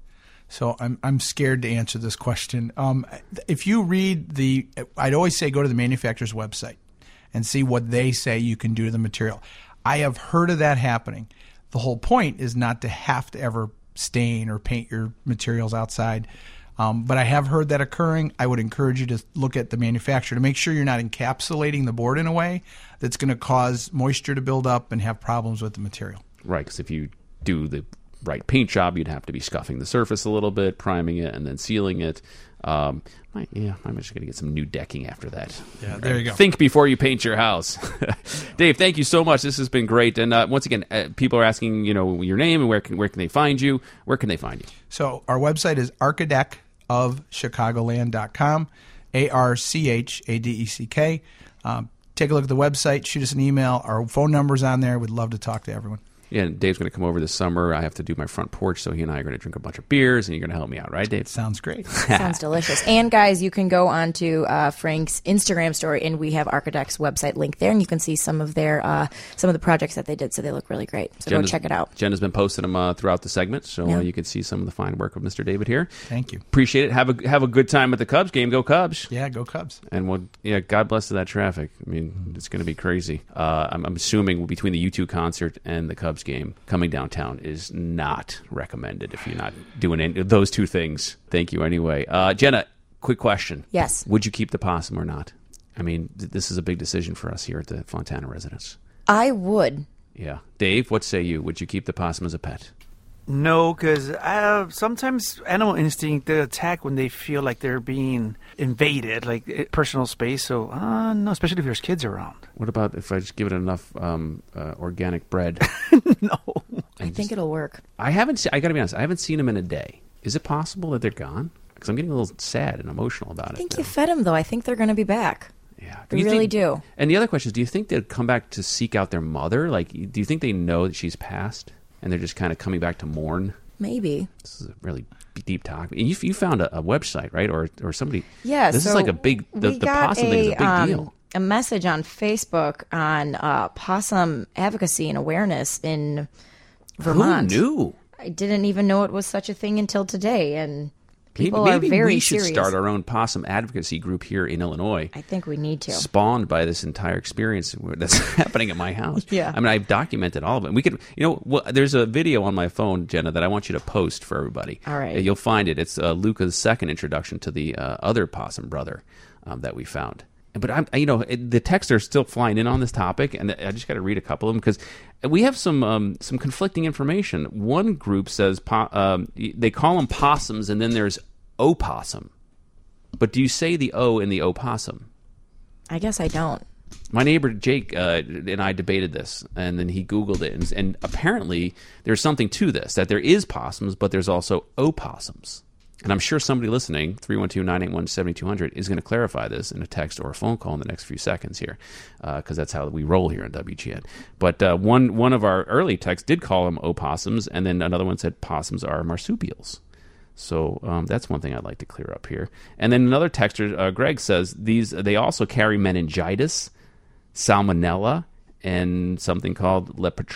So I'm I'm scared to answer this question. Um, if you read the, I'd always say go to the manufacturer's website and see what they say you can do to the material. I have heard of that happening. The whole point is not to have to ever stain or paint your materials outside. Um, but I have heard that occurring. I would encourage you to look at the manufacturer to make sure you're not encapsulating the board in a way that's going to cause moisture to build up and have problems with the material. Right, because if you do the right paint job, you'd have to be scuffing the surface a little bit, priming it, and then sealing it. Um, might, yeah, I'm just going to get some new decking after that. Yeah, there you go. Think before you paint your house. Dave, thank you so much. This has been great. And uh, once again, uh, people are asking, you know, your name and where can where can they find you? Where can they find you? So our website is archidec of chicagoland dot com, A R C H A D E C K. Um, take a look at the website. Shoot us an email. Our phone number's on there. We'd love to talk to everyone. Yeah, and Dave's going to come over this summer. I have to do my front porch, so he and I are going to drink a bunch of beers, and you're going to help me out, right, Dave? Sounds great. Sounds delicious. And guys, you can go on to uh, Frank's Instagram story, and we have Archidec's website link there, and you can see some of their uh, some of the projects that they did. So they look really great. So Jen go has, check it out. Jen has been posting them uh, throughout the segment, so Yeah. uh, you can see some of the fine work of Mister David here. Thank you. Appreciate it. Have a have a good time at the Cubs game. Go Cubs! Yeah, go Cubs. And we'll, yeah, God bless to that traffic. I mean, it's going to be crazy. Uh, I'm, I'm assuming between the U two concert and the Cubs game, coming downtown is not recommended if you're not doing any, those two things. Thank you anyway. Uh, Jenna, quick question. Yes. Would you keep the possum or not? I mean, th- this is a big decision for us here at the Fontana residence. I would. Yeah. Dave, what say you? Would you keep the possum as a pet? No, because uh, sometimes animal instinct they attack when they feel like they're being invaded, like eh, personal space. So, uh, no, especially if there's kids around. What about if I just give it enough um, uh, organic bread? No. I think it'll work. I haven't. Se- I got to be honest. I haven't seen them in a day. Is it possible that they're gone? Because I'm getting a little sad and emotional about I it. think now. you fed them, though. I think they're going to be back. Yeah, I you really think- do. And the other question is, do you think they'll come back to seek out their mother? Like, do you think they know that she's passed and they're just kind of coming back to mourn? Maybe. This is a really deep talk. And you, you found a, a website, right? Or or somebody. Yeah, This so is like a big. The, we the got possum thing is a big um, deal. A message on Facebook on uh, possum advocacy and awareness in Vermont. Who knew? I didn't even know it was such a thing until today, and people maybe maybe are very we should serious. start our own possum advocacy group here in Illinois. I think we need to. Spawned by this entire experience that's happening at my house. Yeah. I mean, I've documented all of it. We could, you know, well, there's a video on my phone, Jenna, that I want you to post for everybody. All right. Uh, You'll find it. It's uh, Luca's second introduction to the uh, other possum brother um, that we found. But I'm, you know, it, the texts are still flying in on this topic, and I just got to read a couple of them because we have some um, some conflicting information. One group says po- um, they call them possums, and then there's opossum. But do you say the O in the opossum? I guess I don't. My neighbor Jake uh, and I debated this, and then he Googled it, and, and apparently there's something to this, that there is possums, but there's also opossums. And I'm sure somebody listening, three one two, nine eight one, seven two zero zero, is going to clarify this in a text or a phone call in the next few seconds here, because uh, that's how we roll here in W G N. But uh, one one of our early texts did call them opossums, and then another one said possums are marsupials. So um, that's one thing I'd like to clear up here. And then another texter, uh, Greg, says these they also carry meningitis, salmonella, and something called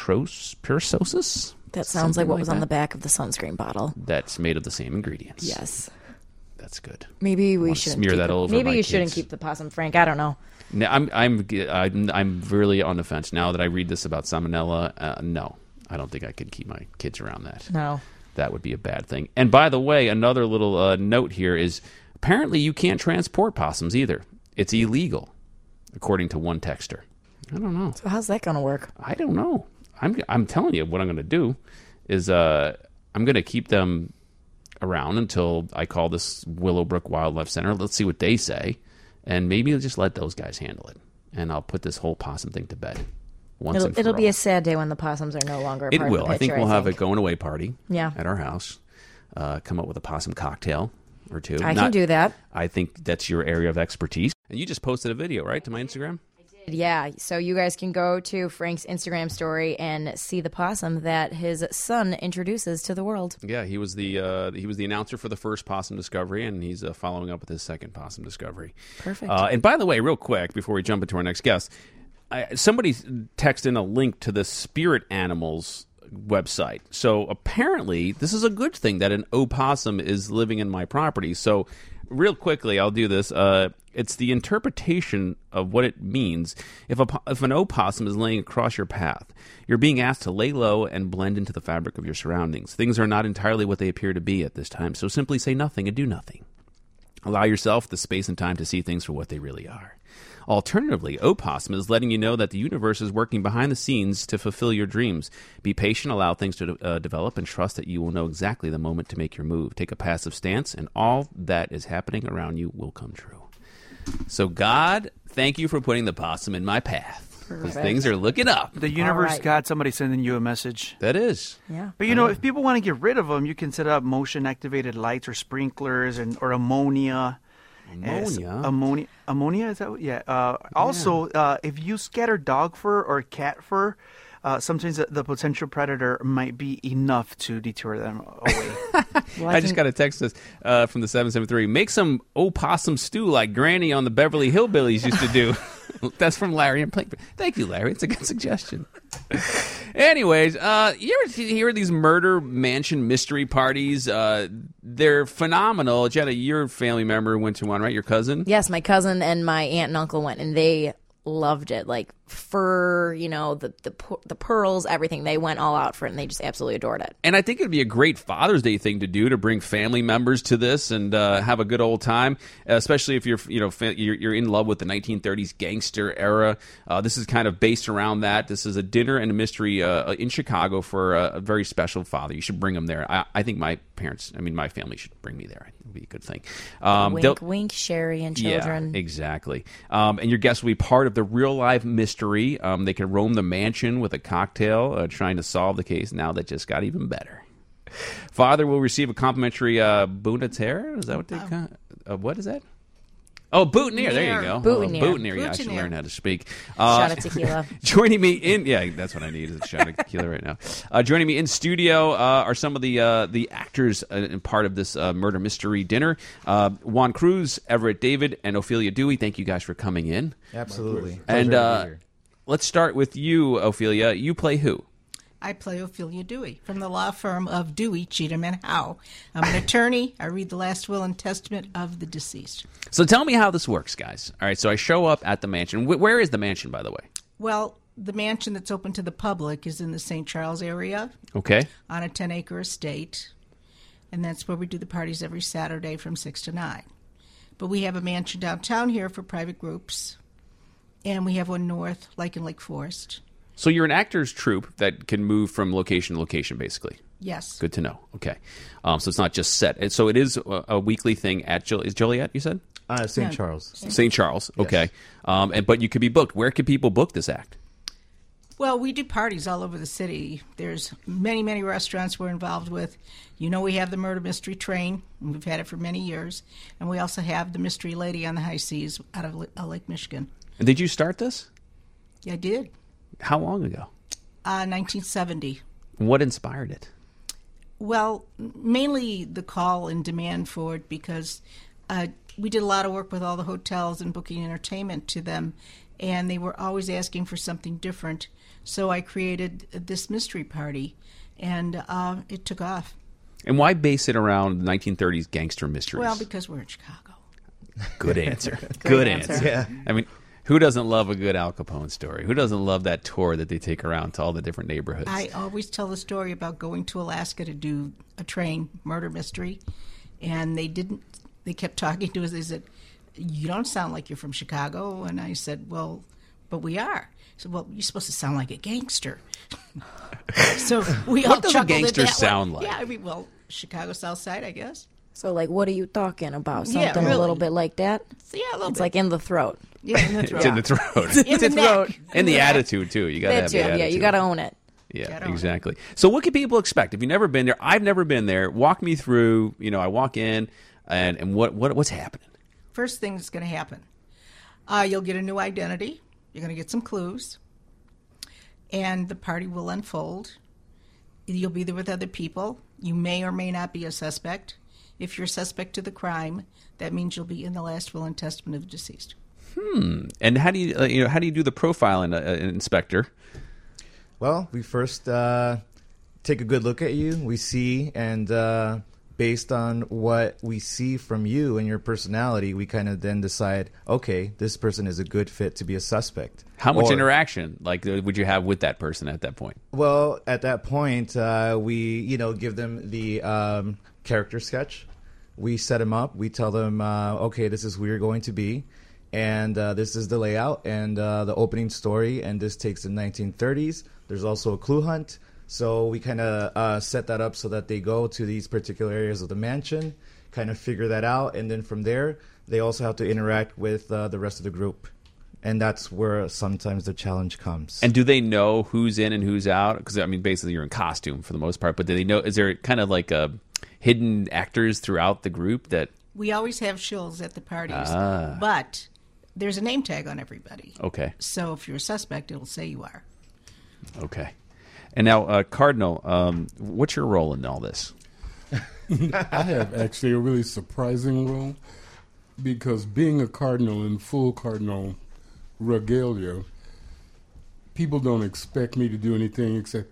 leptospirosis. That sounds like what like was on that. the back of the sunscreen bottle. That's made of the same ingredients. Yes. That's good. Maybe we wanna shouldn't smear keep that it. all over Maybe my you shouldn't kids. keep the possum, Frank. I don't know. No, I'm I'm I'm I'm really on the fence now that I read this about salmonella. Uh, no, I don't think I could keep my kids around that. No. That would be a bad thing. And by the way, another little uh, note here is apparently you can't transport possums either. It's illegal, according to one texter. I don't know. So how's that going to work? I don't know. I'm I'm telling you what I'm going to do is uh, I'm going to keep them around until I call this Willowbrook Wildlife Center. Let's see what they say, and maybe I'll just let those guys handle it, and I'll put this whole possum thing to bed once It'll, and for it'll be all. a sad day when the possums are no longer a It part will. of the I think picture, we'll have a think. going away party Yeah. at our house. Uh, come up with a possum cocktail or two. I can Not- do that. I think that's your area of expertise. And you just posted a video, right, to my Instagram? Yeah, so you guys can go to Frank's Instagram story and see the possum that his son introduces to the world. Yeah, he was the uh, he was the announcer for the first possum discovery, and he's uh, following up with his second possum discovery. Perfect. Uh, and by the way, real quick before we jump into our next guest, I, somebody texted in a link to the spirit animals website. So apparently, this is a good thing that an opossum is living in my property. So real quickly, I'll do this. Uh, it's the interpretation of what it means. If a, if an opossum is laying across your path, you're being asked to lay low and blend into the fabric of your surroundings. Things are not entirely what they appear to be at this time, so simply say nothing and do nothing. Allow yourself the space and time to see things for what they really are. Alternatively, opossum is letting you know that the universe is working behind the scenes to fulfill your dreams. Be patient, allow things to uh, develop, and trust that you will know exactly the moment to make your move. Take a passive stance, and all that is happening around you will come true. So, God, thank you for putting the possum in my path. Because things are looking up. The universe right. got somebody sending you a message. That is. Yeah. But, you know, if people want to get rid of them, you can set up motion-activated lights or sprinklers and or ammonia. Ammonia? Yes, ammonia. Ammonia, is that what? Yeah. Uh, also, uh, if you scatter dog fur or cat fur, uh, sometimes the, the potential predator might be enough to deter them away. Well, I, I just got a text this, uh, from the seven seven three. Make some opossum stew like Granny on the Beverly Hillbillies used to do. That's from Larry and Plankford. Thank you, Larry. It's a good suggestion. Anyways, uh, you ever hear these murder mansion mystery parties? Uh, they're phenomenal. Jenna, your family member went to one, right? Your cousin? Yes, my cousin and my aunt and uncle went, and they loved it. Like fur, you know, the the the pearls, everything. They went all out for it, and they just absolutely adored it. And I think it'd be a great Father's Day thing to do, to bring family members to this and uh, have a good old time, especially if you're, you know, fa- you're, you're in love with the nineteen thirties gangster era. Uh, this is kind of based around that. This is a dinner and a mystery uh, in Chicago for a, a very special father. You should bring them there. I, I think my parents, I mean, my family should bring me there. It would be a good thing. Um, wink, wink, Sherry and children. Yeah, exactly. Um, and your guests will be part of the real life mystery. Um, they can roam the mansion with a cocktail, uh, trying to solve the case. Now that just got even better. Father will receive a complimentary uh, boutonniere. Is that what they call it? Uh, what is that? Oh, boutonniere. There you go. Boutonniere. Oh, boutonniere. Yeah, I should Boutonniere. learn how to speak. Uh, Shot of tequila. joining me in, yeah, that's what I need is a shot of tequila right now. Uh, joining me in studio uh, are some of the uh, the actors uh, in part of this uh, murder mystery dinner. Uh, Juan Cruz, Everett David, and Ophelia Dewey. Thank you guys for coming in. Absolutely. And Pleasure to uh, be here. let's start with you, Ophelia. You play who? I play Ophelia Dewey from the law firm of Dewey, Cheatham, and Howe. I'm an attorney. I read the last will and testament of the deceased. So tell me how this works, guys. All right, so I show up at the mansion. Wh- where is the mansion, by the way? Well, the mansion that's open to the public is in the Saint Charles area Okay. on a ten-acre estate, and that's where we do the parties every Saturday from six to nine. But we have a mansion downtown here for private groups, and we have one north, like in Lake Forest. So you're an actor's troupe that can move from location to location, basically. Yes. Good to know. Okay. Um, so it's not just set. And so it is a, a weekly thing at Jol- is Joliet, you said? Uh, Saint Yeah. Charles. Saint Charles. Okay. Um, and but you could be booked. Where can people book this act? Well, we do parties all over the city. There's many, many restaurants we're involved with. You know, we have the Murder Mystery Train, and we've had it for many years. And we also have the Mystery Lady on the High Seas out of L- uh, Lake Michigan. And did you start this? Yeah, I did. How long ago? Uh, nineteen seventy. What inspired it? Well, mainly the call and demand for it because uh, we did a lot of work with all the hotels and booking entertainment to them, and they were always asking for something different. So I created this mystery party, and uh, it took off. And why base it around nineteen thirties gangster mysteries? Well, because we're in Chicago. Good answer. Good answer. answer. Yeah. I mean, who doesn't love a good Al Capone story? Who doesn't love that tour that they take around to all the different neighborhoods? I always tell the story about going to Alaska to do a train murder mystery, and they didn't. They kept talking to us. They said, "You don't sound like you're from Chicago," and I said, "Well, but we are." I said, "Well, you're supposed to sound like a gangster." So we all What does a chuckled at gangster that one. sound like? Yeah, I mean, well, Chicago South Side, I guess. So, like, what are you talking about? Yeah, Something a really. little bit like that? So, yeah, a little It's bit. like in the throat. yeah, in the throat. It's in the throat. In the neck. And the attitude, too. You got to That have too. the attitude. Yeah, you got to own it. Yeah, Gotta own it. exactly. So what can people expect? If you've never been there, I've never been there. Walk me through, you know, I walk in, and, and what, what what's happening? First thing that's going to happen, uh, you'll get a new identity. You're going to get some clues, and the party will unfold. You'll be there with other people. You may or may not be a suspect. If you're a suspect to the crime, that means you'll be in the last will and testament of the deceased. And how do you, uh, you know, how do you do the profiling, uh, uh, inspector? Well, we first uh, take a good look at you. We see, and uh, based on what we see from you and your personality, we kind of then decide, okay, this person is a good fit to be a suspect. How much Or- interaction, like, uh, would you have with that person at that point? Well, at that point, uh, we, you know, give them the um, character sketch. We set them up. We tell them, uh, okay, this is who you're going to be, and uh, this is the layout and uh, the opening story, and this takes the nineteen thirties. There's also a clue hunt. So we kind of uh, set that up so that they go to these particular areas of the mansion, kind of figure that out, and then from there, they also have to interact with uh, the rest of the group. And that's where sometimes the challenge comes. And do they know who's in and who's out? Because, I mean, basically you're in costume for the most part, but do they know, is there kind of like a hidden actors throughout the group that... We always have shills at the parties, Ah. but there's a name tag on everybody. Okay, So if you're a suspect, it'll say you are. okay. And now, uh, Cardinal, um, what's your role in all this? I have actually a really surprising role because being a cardinal in full cardinal regalia, people don't expect me to do anything except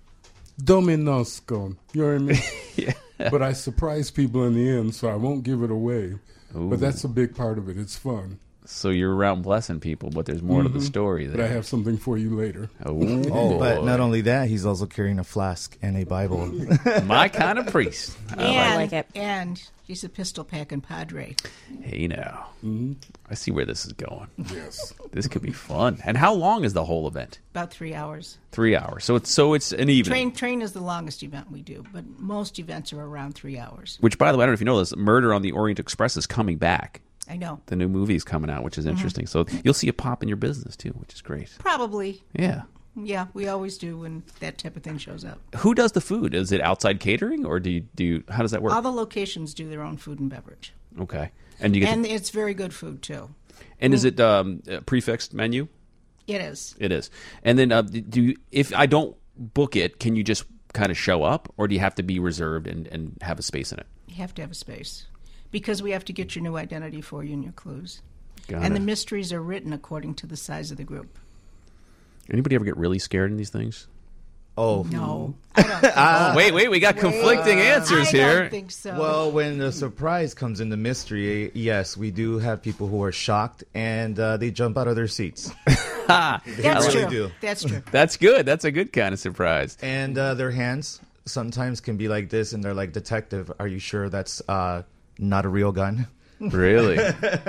Dominosco. You know what I mean? Yeah. But I surprise people in the end, so I won't give it away. Ooh. But that's a big part of it. It's fun. So you're around blessing people, but there's more to the story there. But I have something for you later. Oh, Oh, but not only that, he's also carrying a flask and a Bible. my kind of priest. and, I like it. And he's a pistol packing padre. Hey, now. I see where this is going. Yes. This could be fun. And how long is the whole event? About three hours. Three hours. So it's so it's an evening. Train train is the longest event we do, but most events are around three hours. Which, by the way, I don't know if you know this, Murder on the Orient Express is coming back. I know. The new movie is coming out, which is interesting. So you'll see a pop in your business, too, which is great. Probably. Yeah. Yeah, we always do when that type of thing shows up. Who does the food? Is it outside catering, or do you, do you, how does that work? All the locations do their own food and beverage. Okay. And you get And to, it's very good food, too. and is it um, a prefixed menu? It is. It is. And then uh, do you, if I don't book it, can you just kind of show up, or do you have to be reserved and, and have a space in it? You have to have a space. Because we have to get your new identity for you and your clues. Got and it. the mysteries are written according to the size of the group. Anybody ever get really scared in these things? Oh, No. I don't think Oh, wait, wait, we got conflicting answers I here. don't think so. well, when the surprise comes in the mystery, yes, we do have people who are shocked and uh, they jump out of their seats. Ha! That's really true. do. That's true. That's good. That's a good kind of surprise. And uh, their hands sometimes can be like this, and they're like, "Detective, are you sure that's uh, not a real gun?" Really?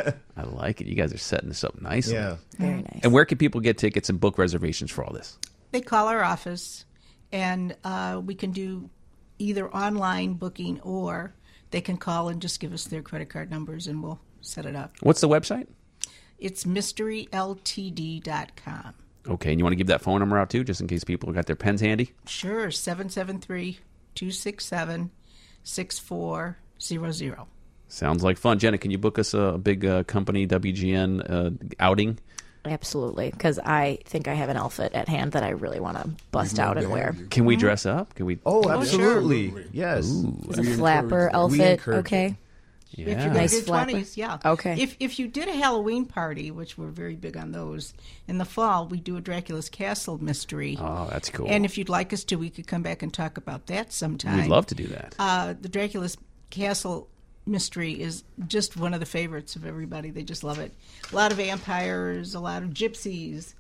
I like it. You guys are setting this up nicely. Yeah. Very nice. And where can people get tickets and book reservations for all this? They call our office, and uh, we can do either online booking or they can call and just give us their credit card numbers and we'll set it up. What's the website? It's mystery l t d dot com. Okay, and you want to give that phone number out too, just in case people got their pens handy? Sure, seven seven three, two six seven, six four zero zero. Sounds like fun. Jenna, can you book us a big uh, company W G N uh, outing? Absolutely, because I think I have an outfit at hand that I really want to bust out and wear. Can we dress up? Can we? Oh, sure. absolutely. Yes. It's a We flapper encourage outfit. encourage Okay. If you're Yeah. going Nice to do flapper. twenties, yeah. Okay. If if you did a Halloween party, which we're very big on those, in the fall we do a Dracula's Castle mystery. Oh, that's cool. And if you'd like us to, we could come back and talk about that sometime. We'd love to do that. Uh, the Dracula's Castle mystery is just one of the favorites of everybody. They just love it. A lot of vampires, a lot of gypsies,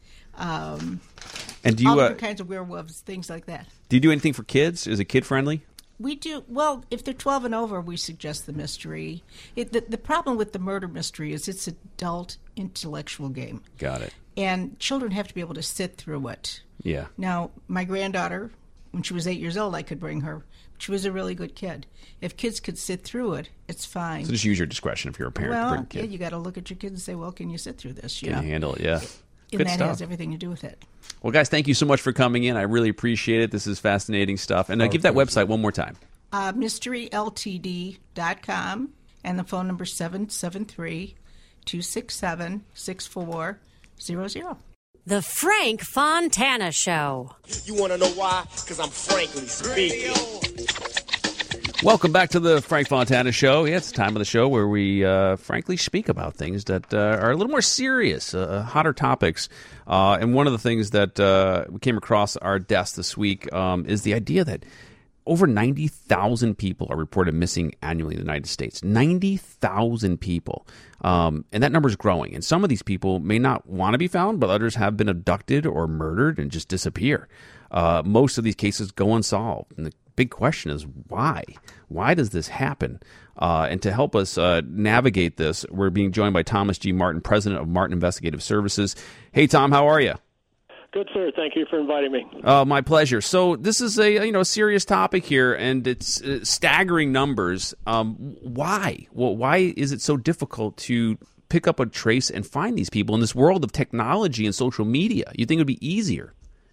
um, And do you all uh, different kinds of werewolves, things like that. do you do anything for kids? Is it kid friendly? We do well if they're twelve and over. We suggest the mystery. It, the, the problem with the murder mystery is it's an adult intellectual game, Got it. and children have to be able to sit through it. Yeah. Now, my granddaughter, when she was eight years old, I could bring her. She was a really good kid. If kids could sit through it, it's fine. So just use your discretion if you're a parent to bring well, a kid. yeah, you got to look at your kids and say, "Well, can you sit through this?" You Can know, you handle it? Yeah. and Good that stuff. has everything to do with it. Well, guys, thank you so much for coming in. I really appreciate it. This is fascinating stuff. And uh, Our give that pleasure. website one more time. Uh, mystery l t d dot com and the phone number seven seven three, two six seven, six four zero zero. The Frank Fontana Show. You want to know why? Because I'm frankly speaking. Welcome back to the Frank Fontana Show. Yeah, it's the time of the show where we, uh, frankly, speak about things that uh, are a little more serious, uh, hotter topics. Uh, and one of the things that uh, we came across our desk this week um, is the idea that over ninety thousand people are reported missing annually in the United States. ninety thousand people. Um, and that number is growing. And some of these people may not want to be found, but others have been abducted or murdered and just disappear. Uh, most of these cases go unsolved. And the big question is why? Why does this happen? Uh, and to help us uh, navigate this, we're being joined by Thomas G. Martin, president of Martin Investigative Services. Hey, Tom, how are you? Good, sir. Thank you for inviting me. Uh, my pleasure. So this is a you know serious topic here, and it's uh, staggering numbers. Um, why? Well, why is it so difficult to pick up a trace and find these people in this world of technology and social media? You'd think it would be easier.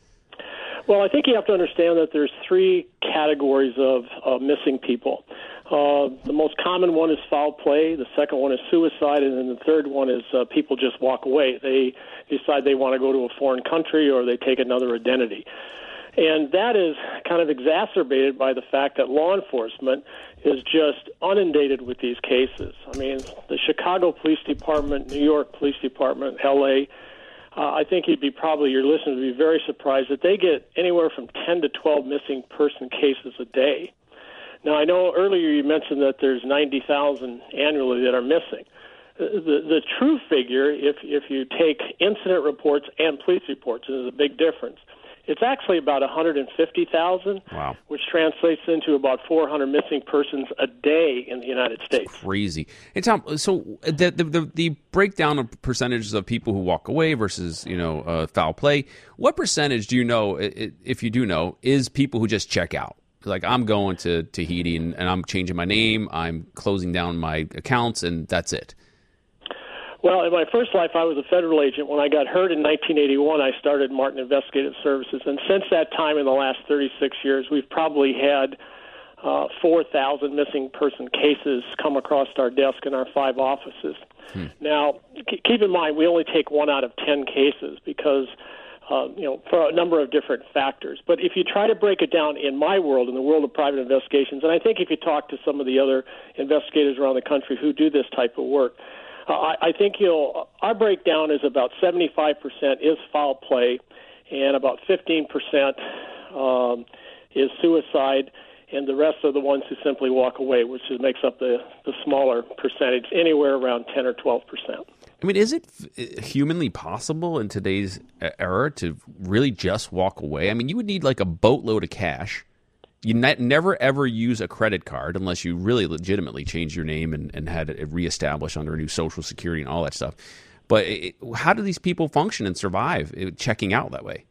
Well, I think you have to understand that there's three categories of uh, missing people. Uh, the most common one is foul play. The second one is suicide, and then the third one is uh, people just walk away. They decide they want to go to a foreign country or they take another identity. And that is kind of exacerbated by the fact that law enforcement is just inundated with these cases. I mean, the Chicago Police Department, New York Police Department, L A, Uh, I think you'd be probably, your listeners would be very surprised that they get anywhere from ten to twelve missing person cases a day. Now, I know earlier you mentioned that there's ninety thousand annually that are missing. The, the true figure, if, if you take incident reports and police reports, there's a big difference. It's actually about one hundred fifty thousand, wow, which translates into about four hundred missing persons a day in the United States. Crazy. Hey, Tom, so the the, the, the breakdown of percentages of people who walk away versus, you know, uh, foul play, what percentage do you know, if you do know, is people who just check out? Like, I'm going to Tahiti and, and I'm changing my name, I'm closing down my accounts, and that's it. Well, in my first life, I was a federal agent. When I got hurt in nineteen eighty-one, I started Martin Investigative Services. And since that time, in the last thirty-six years, we've probably had uh, four thousand missing person cases come across our desk in our five offices. Hmm. Now, c- keep in mind, we only take one out of ten cases because, uh, you know, for a number of different factors. But if you try to break it down in my world, in the world of private investigations, and I think if you talk to some of the other investigators around the country who do this type of work, Uh, I, I think you'll, our breakdown is about seventy-five percent is foul play, and about fifteen percent um, is suicide, and the rest are the ones who simply walk away, which is, makes up the, the smaller percentage, anywhere around ten or twelve percent. I mean, is it humanly possible in today's era to really just walk away? I mean, you would need like a boatload of cash. You ne- never, ever use a credit card unless you really legitimately changed your name and, and had it reestablished under a new Social Security and all that stuff. But it, how do these people function and survive checking out that way?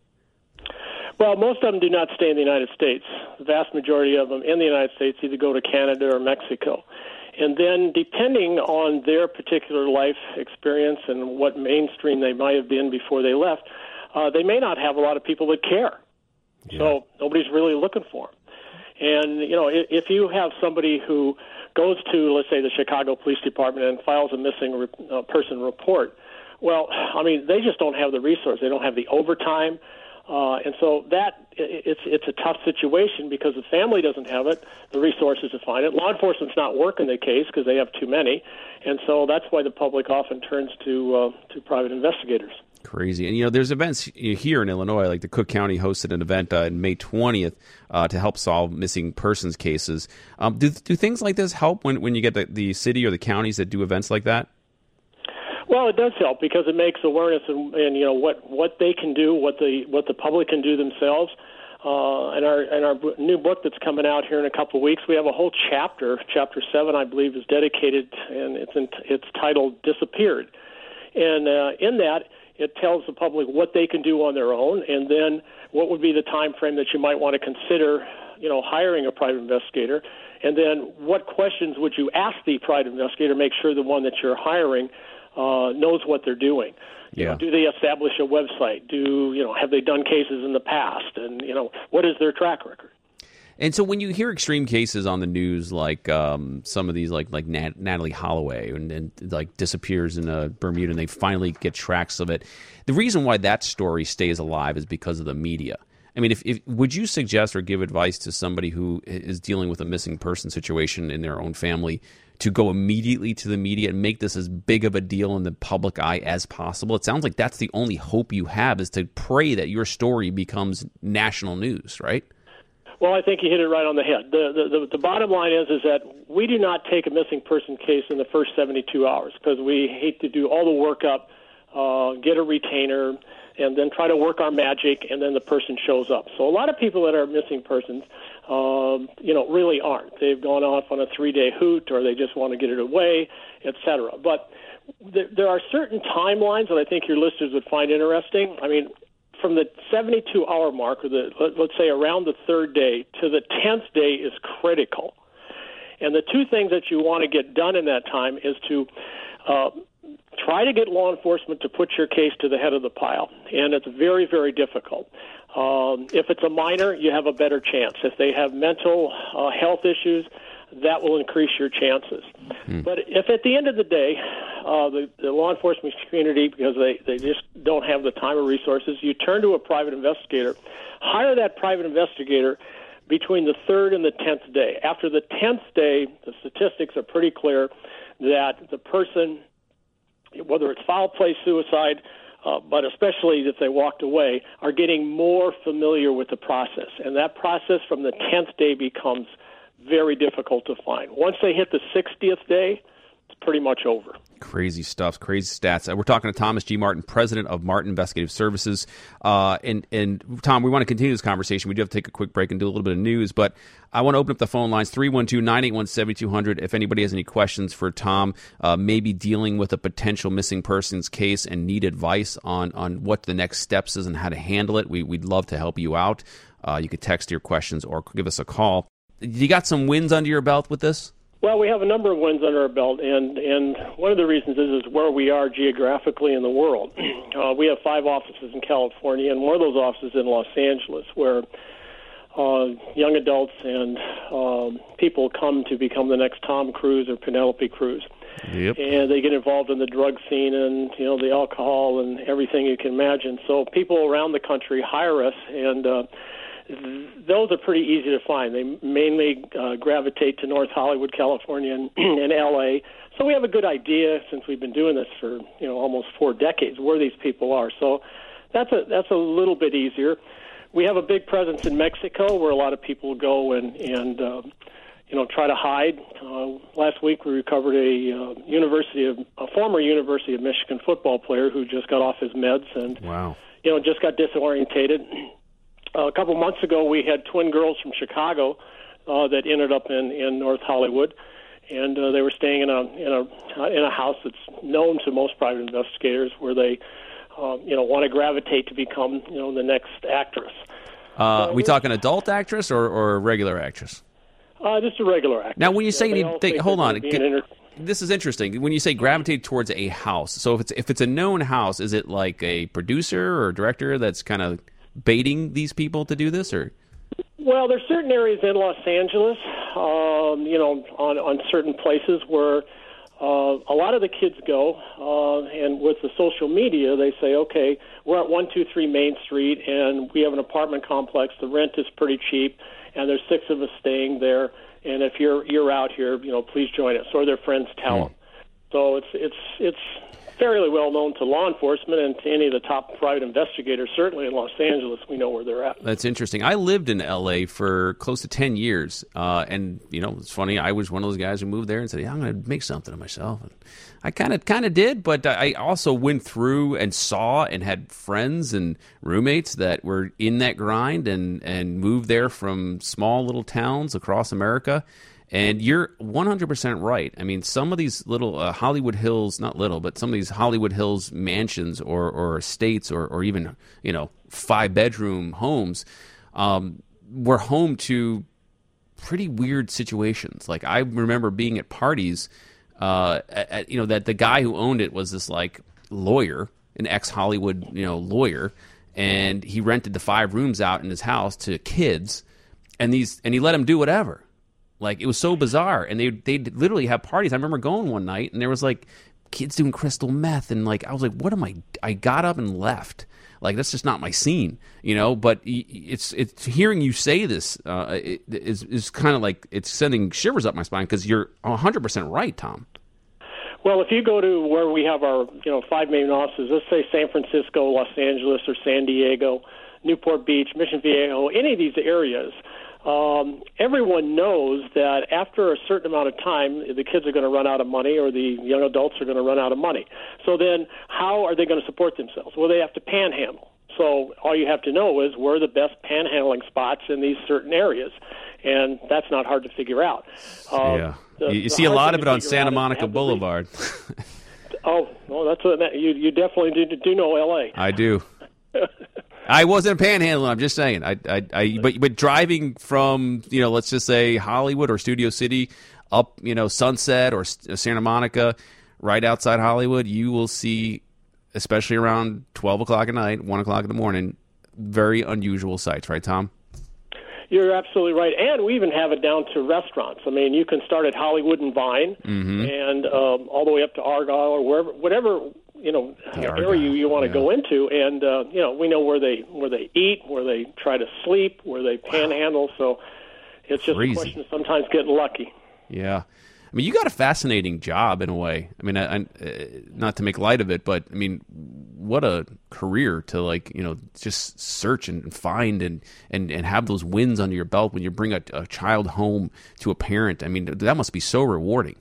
Well, most of them do not stay in the United States. The vast majority of them in the United States either go to Canada or Mexico. And then depending on their particular life experience and what mainstream they might have been before they left, uh, they may not have a lot of people that care. Yeah. So nobody's really looking for them. And, you know, if you have somebody who goes to, let's say, the Chicago Police Department and files a missing re- uh, person report, well, I mean, they just don't have the resource. They don't have the overtime. Uh, and so that it's it's a tough situation because the family doesn't have it, the resources to find it. Law enforcement's not working the case because they have too many. And so that's why the public often turns to uh, to private investigators. Crazy. And, you know, there's events here in Illinois, like the Cook County hosted an event uh, on May twentieth uh, to help solve missing persons cases. Um, do, do things like this help when, when you get the, the city or the counties that do events like that? Well, it does help because it makes awareness and, and you know, what, what they can do, what the what the public can do themselves. Uh, and our and our new book that's coming out here in a couple of weeks, we have a whole chapter, chapter seven, I believe, is dedicated, and it's in, it's titled "Disappeared." And uh, in that, it tells the public what they can do on their own, and then what would be the time frame that you might want to consider, you know, hiring a private investigator, and then what questions would you ask the private investigator, make sure the one that you're hiring uh, knows what they're doing. You yeah. know, do they establish a website? Do you know? Have they done cases in the past? And you know, what is their track record? And so when you hear extreme cases on the news, like um, some of these, like like Nat- Natalie Holloway, and, and like disappears in uh, Bermuda, and they finally get tracks of it. The reason why that story stays alive is because of the media. I mean, if, if would you suggest or give advice to somebody who is dealing with a missing person situation in their own family to go immediately to the media and make this as big of a deal in the public eye as possible? It sounds like that's the only hope you have, is to pray that your story becomes national news, right? Well, I think you hit it right on the head. The, the, the, the bottom line is is that we do not take a missing person case in the first seventy-two hours because we hate to do all the workup, uh, get a retainer, and then try to work our magic, and then the person shows up. So a lot of people that are missing persons, um, you know, really aren't. They've gone off on a three-day hoot, or they just want to get it away, et cetera. But th- there are certain timelines that I think your listeners would find interesting. I mean, from the seventy-two hour mark, or the let, let's say around the third day to the tenth day is critical. And the two things that you want to get done in that time is to uh, try to get law enforcement to put your case to the head of the pile, and it's very, very difficult. Um, if it's a minor, you have a better chance. If they have mental uh, health issues, that will increase your chances. Hmm. But if at the end of the day, uh, the, the law enforcement community, because they, they just don't have the time or resources, you turn to a private investigator, hire that private investigator between the third and the tenth day. After the tenth day, the statistics are pretty clear that the person, whether it's foul play, suicide, uh, but especially if they walked away, are getting more familiar with the process. And that process from the tenth day becomes very difficult to find. Once they hit the sixtieth day, it's pretty much over. Crazy stuff, crazy stats. Uh, we're talking to Thomas G. Martin, president of Martin Investigative Services. Uh, and, and Tom, we want to continue this conversation. We do have to take a quick break and do a little bit of news, but I want to open up the phone lines, three one two, nine eight one, seven two zero zero. If anybody has any questions for Tom, uh, maybe dealing with a potential missing persons case and need advice on, on what the next steps is and how to handle it, we, we'd love to help you out. Uh, you could text your questions or give us a call. You got some wins under your belt with this? Well, we have a number of wins under our belt, and, and one of the reasons is, is where we are geographically in the world. Uh, we have five offices in California, and one of those offices in Los Angeles, where uh, young adults and um, people come to become the next Tom Cruise or Penelope Cruz. Yep. And they get involved in the drug scene and, you know, the alcohol and everything you can imagine. So people around the country hire us, and uh, those are pretty easy to find. They mainly uh, gravitate to North Hollywood, California, and, and L A. So we have a good idea, since we've been doing this for you know almost four decades, where these people are. So that's a that's a little bit easier. We have a big presence in Mexico, where a lot of people go and and uh, you know try to hide. Uh, last week we recovered a uh, university of a former University of Michigan football player who just got off his meds and wow. you know just got disorientated. Uh, a couple months ago, we had twin girls from Chicago uh, that ended up in, in North Hollywood, and uh, they were staying in a in a in a house that's known to most private investigators, where they, uh, you know, want to gravitate to become, you know, the next actress. Uh, are we talking adult actress or, or regular actress? Uh, just a regular actress. Now, when you say yeah, you need, think, hold on, get, inter- this is interesting. When you say gravitate towards a house, so if it's if it's a known house, is it like a producer or director that's kind of baiting these people to do this, or? Well, there's certain areas in Los Angeles, um, you know, on, on certain places where uh, a lot of the kids go, uh, and with the social media, they say, okay, we're at one two three Main Street, and we have an apartment complex. The rent is pretty cheap, and there's six of us staying there. And if you're you're out here, you know, please join us. Or their friends tell mm. them. So it's it's it's. fairly well known to law enforcement and to any of the top private investigators. Certainly in Los Angeles, we know where they're at. That's interesting. I lived in L A for close to ten years, uh, and you know, it's funny. I was one of those guys who moved there and said, "Yeah, I'm going to make something of myself." And I kind of, kind of did, but I also went through and saw and had friends and roommates that were in that grind and and moved there from small little towns across America. And you're one hundred percent right. I mean, some of these little uh, Hollywood Hills, not little, but some of these Hollywood Hills mansions or, or estates or, or even, you know, five-bedroom homes um, were home to pretty weird situations. Like, I remember being at parties, uh, at, you know, that the guy who owned it was this, like, lawyer, an ex-Hollywood, you know, lawyer, and he rented the five rooms out in his house to kids, and these and he let them do whatever. Like, it was so bizarre, and they they literally have parties. I remember going one night, and there was, like, kids doing crystal meth, and, like, I was like, what am I... I got up and left. Like that's just not my scene, you know. But it's it's hearing you say this uh, it, is is kind of like it's sending shivers up my spine because you're one hundred percent right, Tom. Well, if you go to where we have our, you know, five main offices, let's say San Francisco, Los Angeles, or San Diego, Newport Beach, Mission Viejo, any of these areas, um, everyone knows that after a certain amount of time, the kids are going to run out of money or the young adults are going to run out of money. So then how are they going to support themselves? Well, they have to panhandle. So all you have to know is where are the best panhandling spots in these certain areas. And that's not hard to figure out. Um, yeah. The, you the see a lot of it on figure Santa out Monica Boulevard. oh, well, that's what you you definitely do, do know L A. I do. I wasn't panhandling. I'm just saying. I, I, I, but but driving from, you know, let's just say Hollywood or Studio City up, you know, Sunset or Santa Monica, right outside Hollywood, you will see, especially around twelve o'clock at night, one o'clock in the morning, very unusual sights, right, Tom? You're absolutely right, and we even have it down to restaurants. I mean, you can start at Hollywood and Vine, mm-hmm. and um, all the way up to Argyle or wherever, whatever you know area you, you want to yeah. go into. And uh, you know, we know where they where they eat, where they try to sleep, where they panhandle. Wow. So it's just Crazy. a question of sometimes getting lucky. Yeah. I mean, you got a fascinating job in a way. I mean, I, I, uh, not to make light of it, but I mean, what a career to like, you know, just search and find and, and, and have those wins under your belt when you bring a, a child home to a parent. I mean, that must be so rewarding.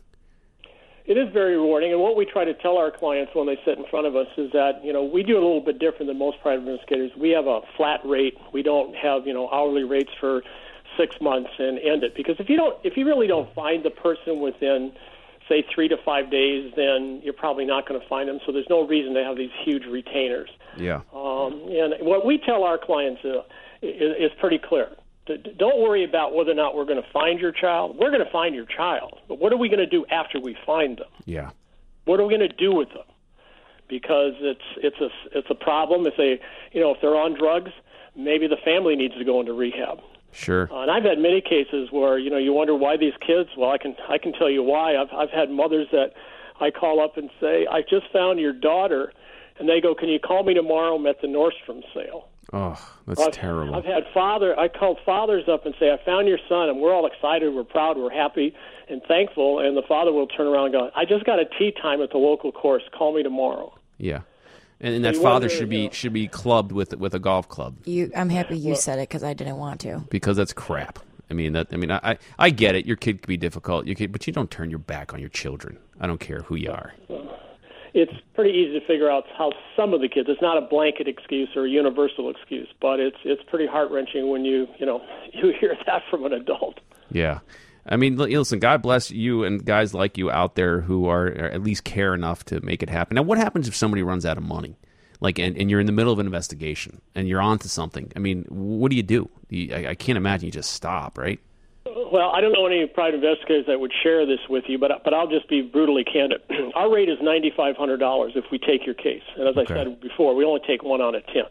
It is very rewarding, and what we try to tell our clients when they sit in front of us is that, you know, we do a little bit different than most private investigators. We have a flat rate. We don't have, you know, hourly rates for six months and end it, because if you don't, if you really don't find the person within, say, three to five days, then you're probably not going to find them. So there's no reason to have these huge retainers. Yeah. Um, and what we tell our clients uh, is, is pretty clear. Don't worry about whether or not we're going to find your child. We're going to find your child, but what are we going to do after we find them? Yeah. What are we going to do with them? Because it's it's a it's a problem. If they, you know, if they're on drugs, maybe the family needs to go into rehab. Sure. Uh, and I've had many cases where, you know, you wonder why these kids. Well, I can I can tell you why. I've I've had mothers that I call up and say, I just found your daughter, and they go, can you call me tomorrow? I'm at the Nordstrom sale. Oh, that's I've, terrible. I've had father. I called fathers up and say, I found your son, and we're all excited, we're proud, we're happy and thankful. And the father will turn around and go, I just got a tea time at the local course. Call me tomorrow. Yeah. And, and that You father wonder, should be you know, should be clubbed with with a golf club. You, I'm happy you said it because I didn't want to. Because that's crap. I mean that. I mean, I I get it. Your kid can be difficult. You can, but you don't turn your back on your children. I don't care who you are. It's pretty easy to figure out how some of the kids. It's not a blanket excuse or a universal excuse, but it's it's pretty heart wrenching when you you know you hear that from an adult. Yeah. I mean, li- listen, God bless you and guys like you out there who are, are at least care enough to make it happen. Now, what happens if somebody runs out of money? Like, and, and you're in the middle of an investigation and you're onto something. I mean, what do you do? You, I, I can't imagine you just stop, right? Well, I don't know any private investigators that would share this with you, but but I'll just be brutally candid. Our rate is nine thousand five hundred dollars if we take your case. And as Okay. I said before, we only take one out of ten.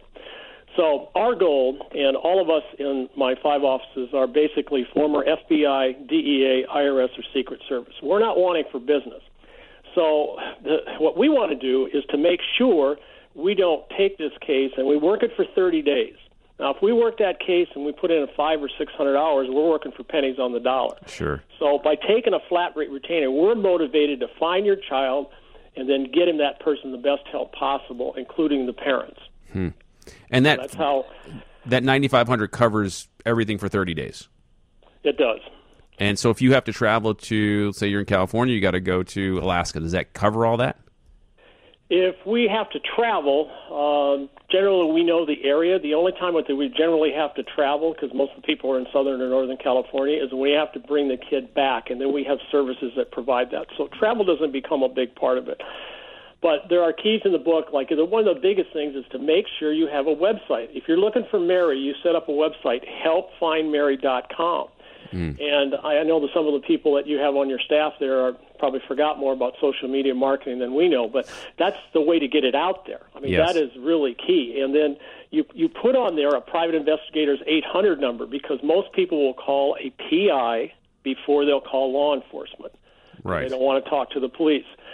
So our goal, and all of us in my five offices are basically former F B I, D E A, I R S, or Secret Service. We're not wanting for business. So the, what we want to do is to make sure we don't take this case and we work it for thirty days. Now, if we work that case and we put in five or six hundred hours, we're working for pennies on the dollar. Sure. So by taking a flat rate retainer, we're motivated to find your child and then get him that person the best help possible, including the parents. Hmm. And that That's how that ninety-five hundred covers everything for thirty days. it does. And so if you have to travel to, say you're in California, you got to go to Alaska. Does that cover all that? If we have to travel, um, generally we know the area. The only time that we generally have to travel, because most of the people are in Southern or Northern California, is when we have to bring the kid back, and then we have services that provide that. So travel doesn't become a big part of it. But there are keys in the book. Like one of the biggest things is to make sure you have a website. If you're looking for Mary, you set up a website, help find mary dot com. Mm. And I know that some of the people that you have on your staff there are probably forgot more about social media marketing than we know, but that's the way to get it out there. I mean, Yes. that is really key. And then you you put on there a private investigator's eight hundred number, because most people will call a P I before they'll call law enforcement. Right. They don't want to talk to the police.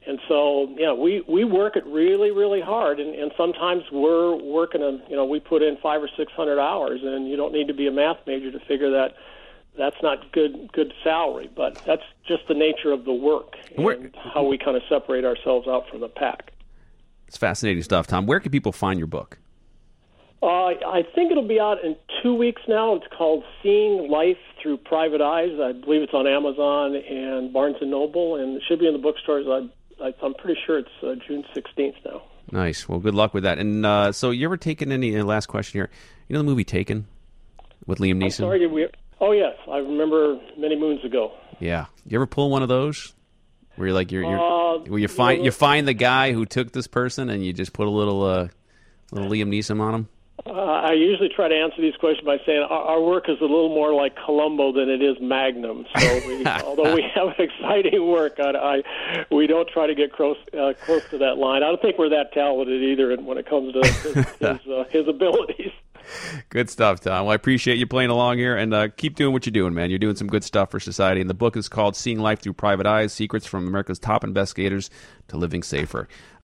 And so, yeah, we, we work it really, really hard, and, and sometimes we're working, a, you know, we put in five or six hundred hours, and you don't need to be a math major to figure that that's not good good salary, but that's just the nature of the work and Where, how we kind of separate ourselves out from the pack. It's fascinating stuff, Tom. Where can people find your book? Uh, I think it'll be out in two weeks now. It's called Seeing Life Through Private Eyes. I believe it's on Amazon and Barnes and Noble, and it should be in the bookstores. I, I, I'm pretty sure it's uh, June sixteenth now. Nice. Well, good luck with that. And uh, so you ever taken any, uh, last question here, you know the movie Taken with Liam Neeson? I'm sorry, did we... Oh, yes. I remember many moons ago. Yeah. You ever pull one of those? Where you're like, you're, you're Uh, where you find, well, you find the guy who took this person and you just put a little, uh, little Liam Neeson on him? Uh, I usually try to answer these questions by saying our, our work is a little more like Columbo than it is Magnum. So we, although we have exciting work, I, I, we don't try to get close, uh, close to that line. I don't think we're that talented either when it comes to his, his, uh, his abilities. Good stuff, Tom. Well, I appreciate you playing along here, and uh, keep doing what you're doing, man. You're doing some good stuff for society. And the book is called Seeing Life Through Private Eyes, Secrets from America's Top Investigators to Living Safer.